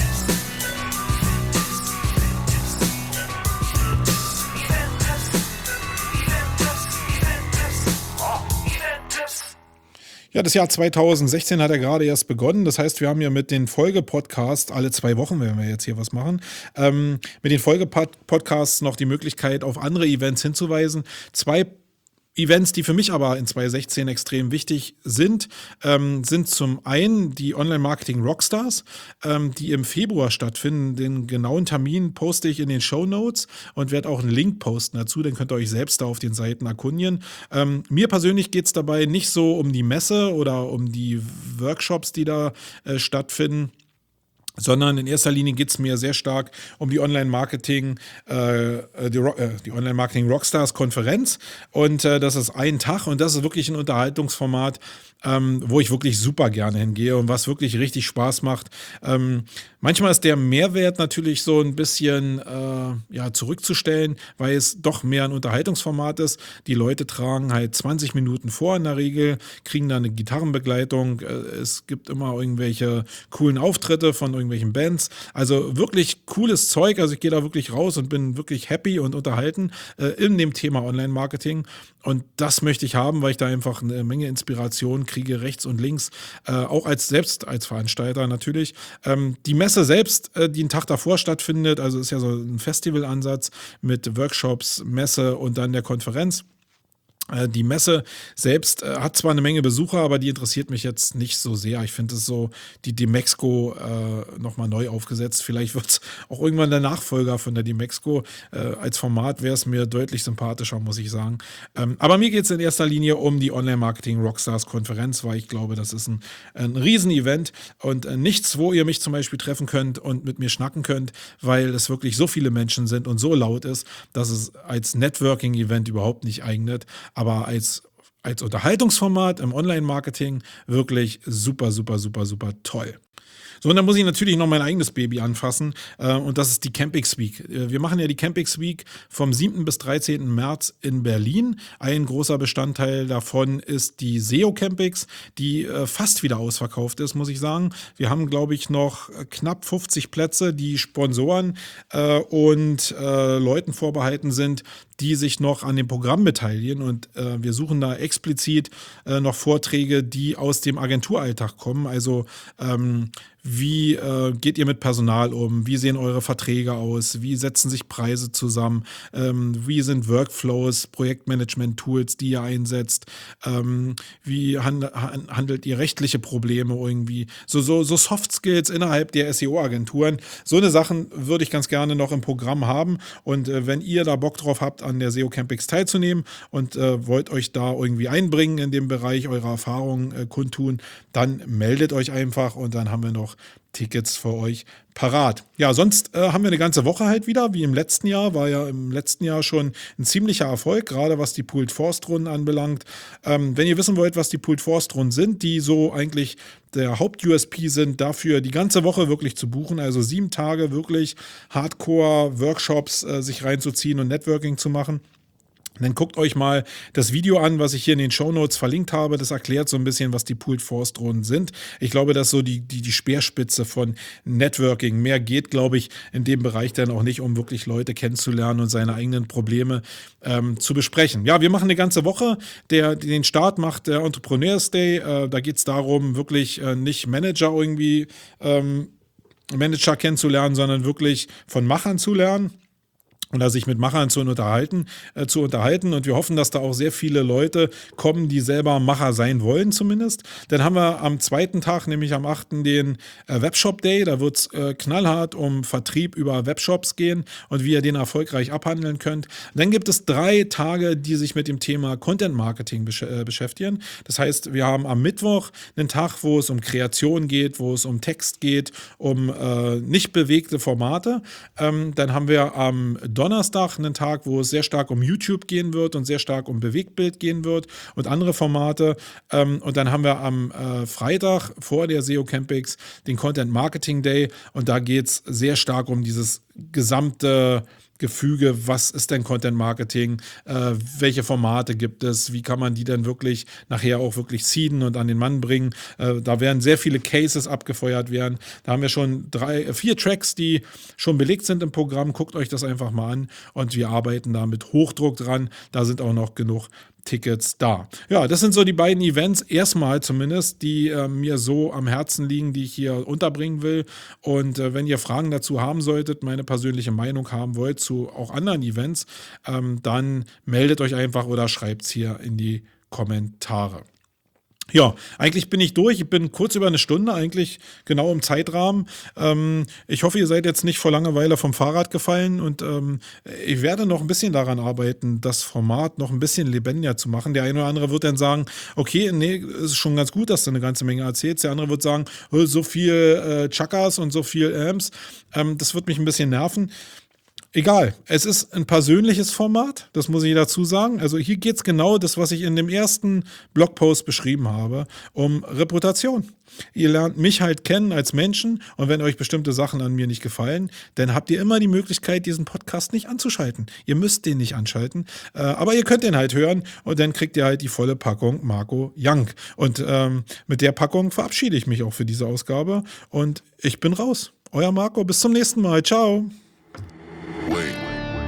Ja, das Jahr zwanzig sechzehn hat ja gerade erst begonnen. Das heißt, wir haben ja mit den Folgepodcasts, alle zwei Wochen werden wir jetzt hier was machen, ähm, mit den Folgepodcasts noch die Möglichkeit, auf andere Events hinzuweisen. Zwei Events, die für mich aber in zwanzig sechzehn extrem wichtig sind, ähm, sind zum einen die Online-Marketing Rockstars, ähm, die im Februar stattfinden. Den genauen Termin poste ich in den Shownotes und werde auch einen Link posten dazu. Den könnt ihr euch selbst da auf den Seiten erkundigen. Ähm, mir persönlich geht es dabei nicht so um die Messe oder um die Workshops, die da äh, stattfinden, sondern in erster Linie geht es mir sehr stark um die Online-Marketing, äh, die, Ro- äh, die Online-Marketing Rockstars Konferenz. Und äh, das ist ein Tag und das ist wirklich ein Unterhaltungsformat, ähm, wo ich wirklich super gerne hingehe und was wirklich richtig Spaß macht. Ähm, manchmal ist der Mehrwert natürlich so ein bisschen äh, ja, zurückzustellen, weil es doch mehr ein Unterhaltungsformat ist. Die Leute tragen halt zwanzig Minuten vor in der Regel, kriegen dann eine Gitarrenbegleitung. Äh, es gibt immer irgendwelche coolen Auftritte von irgendwelchen Bands. Also wirklich cooles Zeug. Also ich gehe da wirklich raus und bin wirklich happy und unterhalten äh, in dem Thema Online-Marketing. Und das möchte ich haben, weil ich da einfach eine Menge Inspiration kriege, rechts und links, äh, auch als selbst als Veranstalter natürlich. Ähm, die Messe selbst, äh, die einen Tag davor stattfindet, also ist ja so ein Festivalansatz mit Workshops, Messe und dann der Konferenz. Die Messe selbst äh, hat zwar eine Menge Besucher, aber die interessiert mich jetzt nicht so sehr. Ich finde es so, die Demexco äh, nochmal neu aufgesetzt. Vielleicht wird es auch irgendwann der Nachfolger von der Demexco. Äh, als Format wäre es mir deutlich sympathischer, muss ich sagen. Ähm, aber mir geht es in erster Linie um die Online-Marketing-Rockstars-Konferenz, weil ich glaube, das ist ein, ein Riesen-Event und äh, nichts, wo ihr mich zum Beispiel treffen könnt und mit mir schnacken könnt, weil es wirklich so viele Menschen sind und so laut ist, dass es als Networking-Event überhaupt nicht eignet. Aber als, als Unterhaltungsformat im Online-Marketing wirklich super, super, super, super toll. So, und dann muss ich natürlich noch mein eigenes Baby anfassen äh, und das ist die Campix Week. Äh, wir machen ja die Campix Week vom siebten bis dreizehnten März in Berlin. Ein großer Bestandteil davon ist die S E O Campix, die äh, fast wieder ausverkauft ist, muss ich sagen. Wir haben, glaube ich, noch knapp fünfzig Plätze, die Sponsoren äh, und äh, Leuten vorbehalten sind, die sich noch an dem Programm beteiligen und äh, wir suchen da explizit äh, noch Vorträge, die aus dem Agenturalltag kommen. Also ähm, wie äh, geht ihr mit Personal um? Wie sehen eure Verträge aus? Wie setzen sich Preise zusammen? Ähm, wie sind Workflows, Projektmanagement-Tools, die ihr einsetzt? Ähm, wie hand, handelt ihr rechtliche Probleme irgendwie? So, so, so Soft Skills innerhalb der S E O-Agenturen. So eine Sachen würde ich ganz gerne noch im Programm haben und äh, wenn ihr da Bock drauf habt, an der S E O Campix teilzunehmen und äh, wollt euch da irgendwie einbringen in dem Bereich, eure Erfahrungen äh, kundtun, dann meldet euch einfach und dann haben wir noch Tickets für euch parat. Ja, sonst äh, haben wir eine ganze Woche halt wieder, wie im letzten Jahr, war ja im letzten Jahr schon ein ziemlicher Erfolg, gerade was die Pooled Forced Runden anbelangt. Ähm, wenn ihr wissen wollt, was die Pooled Forced Runden sind, die so eigentlich der Haupt-U S P sind, dafür die ganze Woche wirklich zu buchen, also sieben Tage wirklich Hardcore-Workshops äh, sich reinzuziehen und Networking zu machen. Dann guckt euch mal das Video an, was ich hier in den Shownotes verlinkt habe. Das erklärt so ein bisschen, was die Pooled Forced Runden sind. Ich glaube, das ist so die, die, die Speerspitze von Networking. Mehr geht, glaube ich, in dem Bereich dann auch nicht, um wirklich Leute kennenzulernen und seine eigenen Probleme ähm, zu besprechen. Ja, wir machen eine ganze Woche. Der, den Start macht der Entrepreneurs Day. Äh, da geht es darum, wirklich äh, nicht Manager irgendwie ähm, Manager kennenzulernen, sondern wirklich von Machern zu lernen. Oder sich mit Machern zu unterhalten, äh, zu unterhalten. Und wir hoffen, dass da auch sehr viele Leute kommen, die selber Macher sein wollen zumindest. Dann haben wir am zweiten Tag, nämlich am achten den äh, Webshop Day. Da wird es äh, knallhart um Vertrieb über Webshops gehen und wie ihr den erfolgreich abhandeln könnt. Dann gibt es drei Tage, die sich mit dem Thema Content Marketing besch- äh, beschäftigen. Das heißt, wir haben am Mittwoch einen Tag, wo es um Kreation geht, wo es um Text geht, um äh, nicht bewegte Formate. Ähm, dann haben wir am Donnerstag einen Tag, wo es sehr stark um YouTube gehen wird und sehr stark um Bewegtbild gehen wird und andere Formate. Ähm, und dann haben wir am äh, Freitag vor der S E O Campix den Content Marketing Day und da geht es sehr stark um dieses gesamte Gefüge, was ist denn Content Marketing, äh, welche Formate gibt es, wie kann man die denn wirklich nachher auch wirklich seeden und an den Mann bringen. Äh, da werden sehr viele Cases abgefeuert werden. Da haben wir schon drei, vier Tracks, die schon belegt sind im Programm. Guckt euch das einfach mal an und wir arbeiten da mit Hochdruck dran. Da sind auch noch genug Tickets da. Ja, das sind so die beiden Events, erstmal zumindest, die äh, mir so am Herzen liegen, die ich hier unterbringen will. Und äh, wenn ihr Fragen dazu haben solltet, meine persönliche Meinung haben wollt zu auch anderen Events, ähm, dann meldet euch einfach oder schreibt es hier in die Kommentare. Ja, eigentlich bin ich durch. Ich bin kurz über eine Stunde, eigentlich genau im Zeitrahmen. Ähm, ich hoffe, ihr seid jetzt nicht vor Langeweile vom Fahrrad gefallen und ähm, ich werde noch ein bisschen daran arbeiten, das Format noch ein bisschen lebendiger zu machen. Der eine oder andere wird dann sagen, okay, nee, ist schon ganz gut, dass du eine ganze Menge erzählst. Der andere wird sagen, oh, so viel äh, Chakas und so viel Amps, ähm, das wird mich ein bisschen nerven. Egal, es ist ein persönliches Format, das muss ich dazu sagen. Also hier geht es genau das, was ich in dem ersten Blogpost beschrieben habe, um Reputation. Ihr lernt mich halt kennen als Menschen und wenn euch bestimmte Sachen an mir nicht gefallen, dann habt ihr immer die Möglichkeit, diesen Podcast nicht anzuschalten. Ihr müsst den nicht anschalten, äh, aber ihr könnt den halt hören und dann kriegt ihr halt die volle Packung Marco Young. Und ähm, mit der Packung verabschiede ich mich auch für diese Ausgabe und ich bin raus. Euer Marco, bis zum nächsten Mal. Ciao. Wait.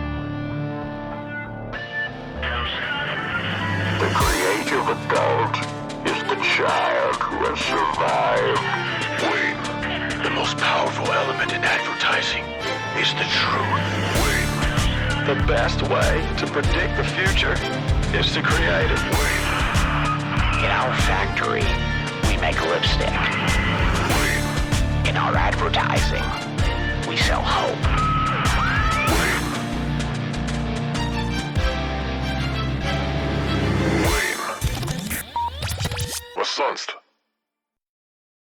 The creative adult is the child who has survived. Wait. The most powerful element in advertising is the truth. Wait. The best way to predict the future It's the creative Wayne. In our factory, we make lipstick. Wayne. In our advertising, we sell hope. Wayne. Wayne. Was sonst?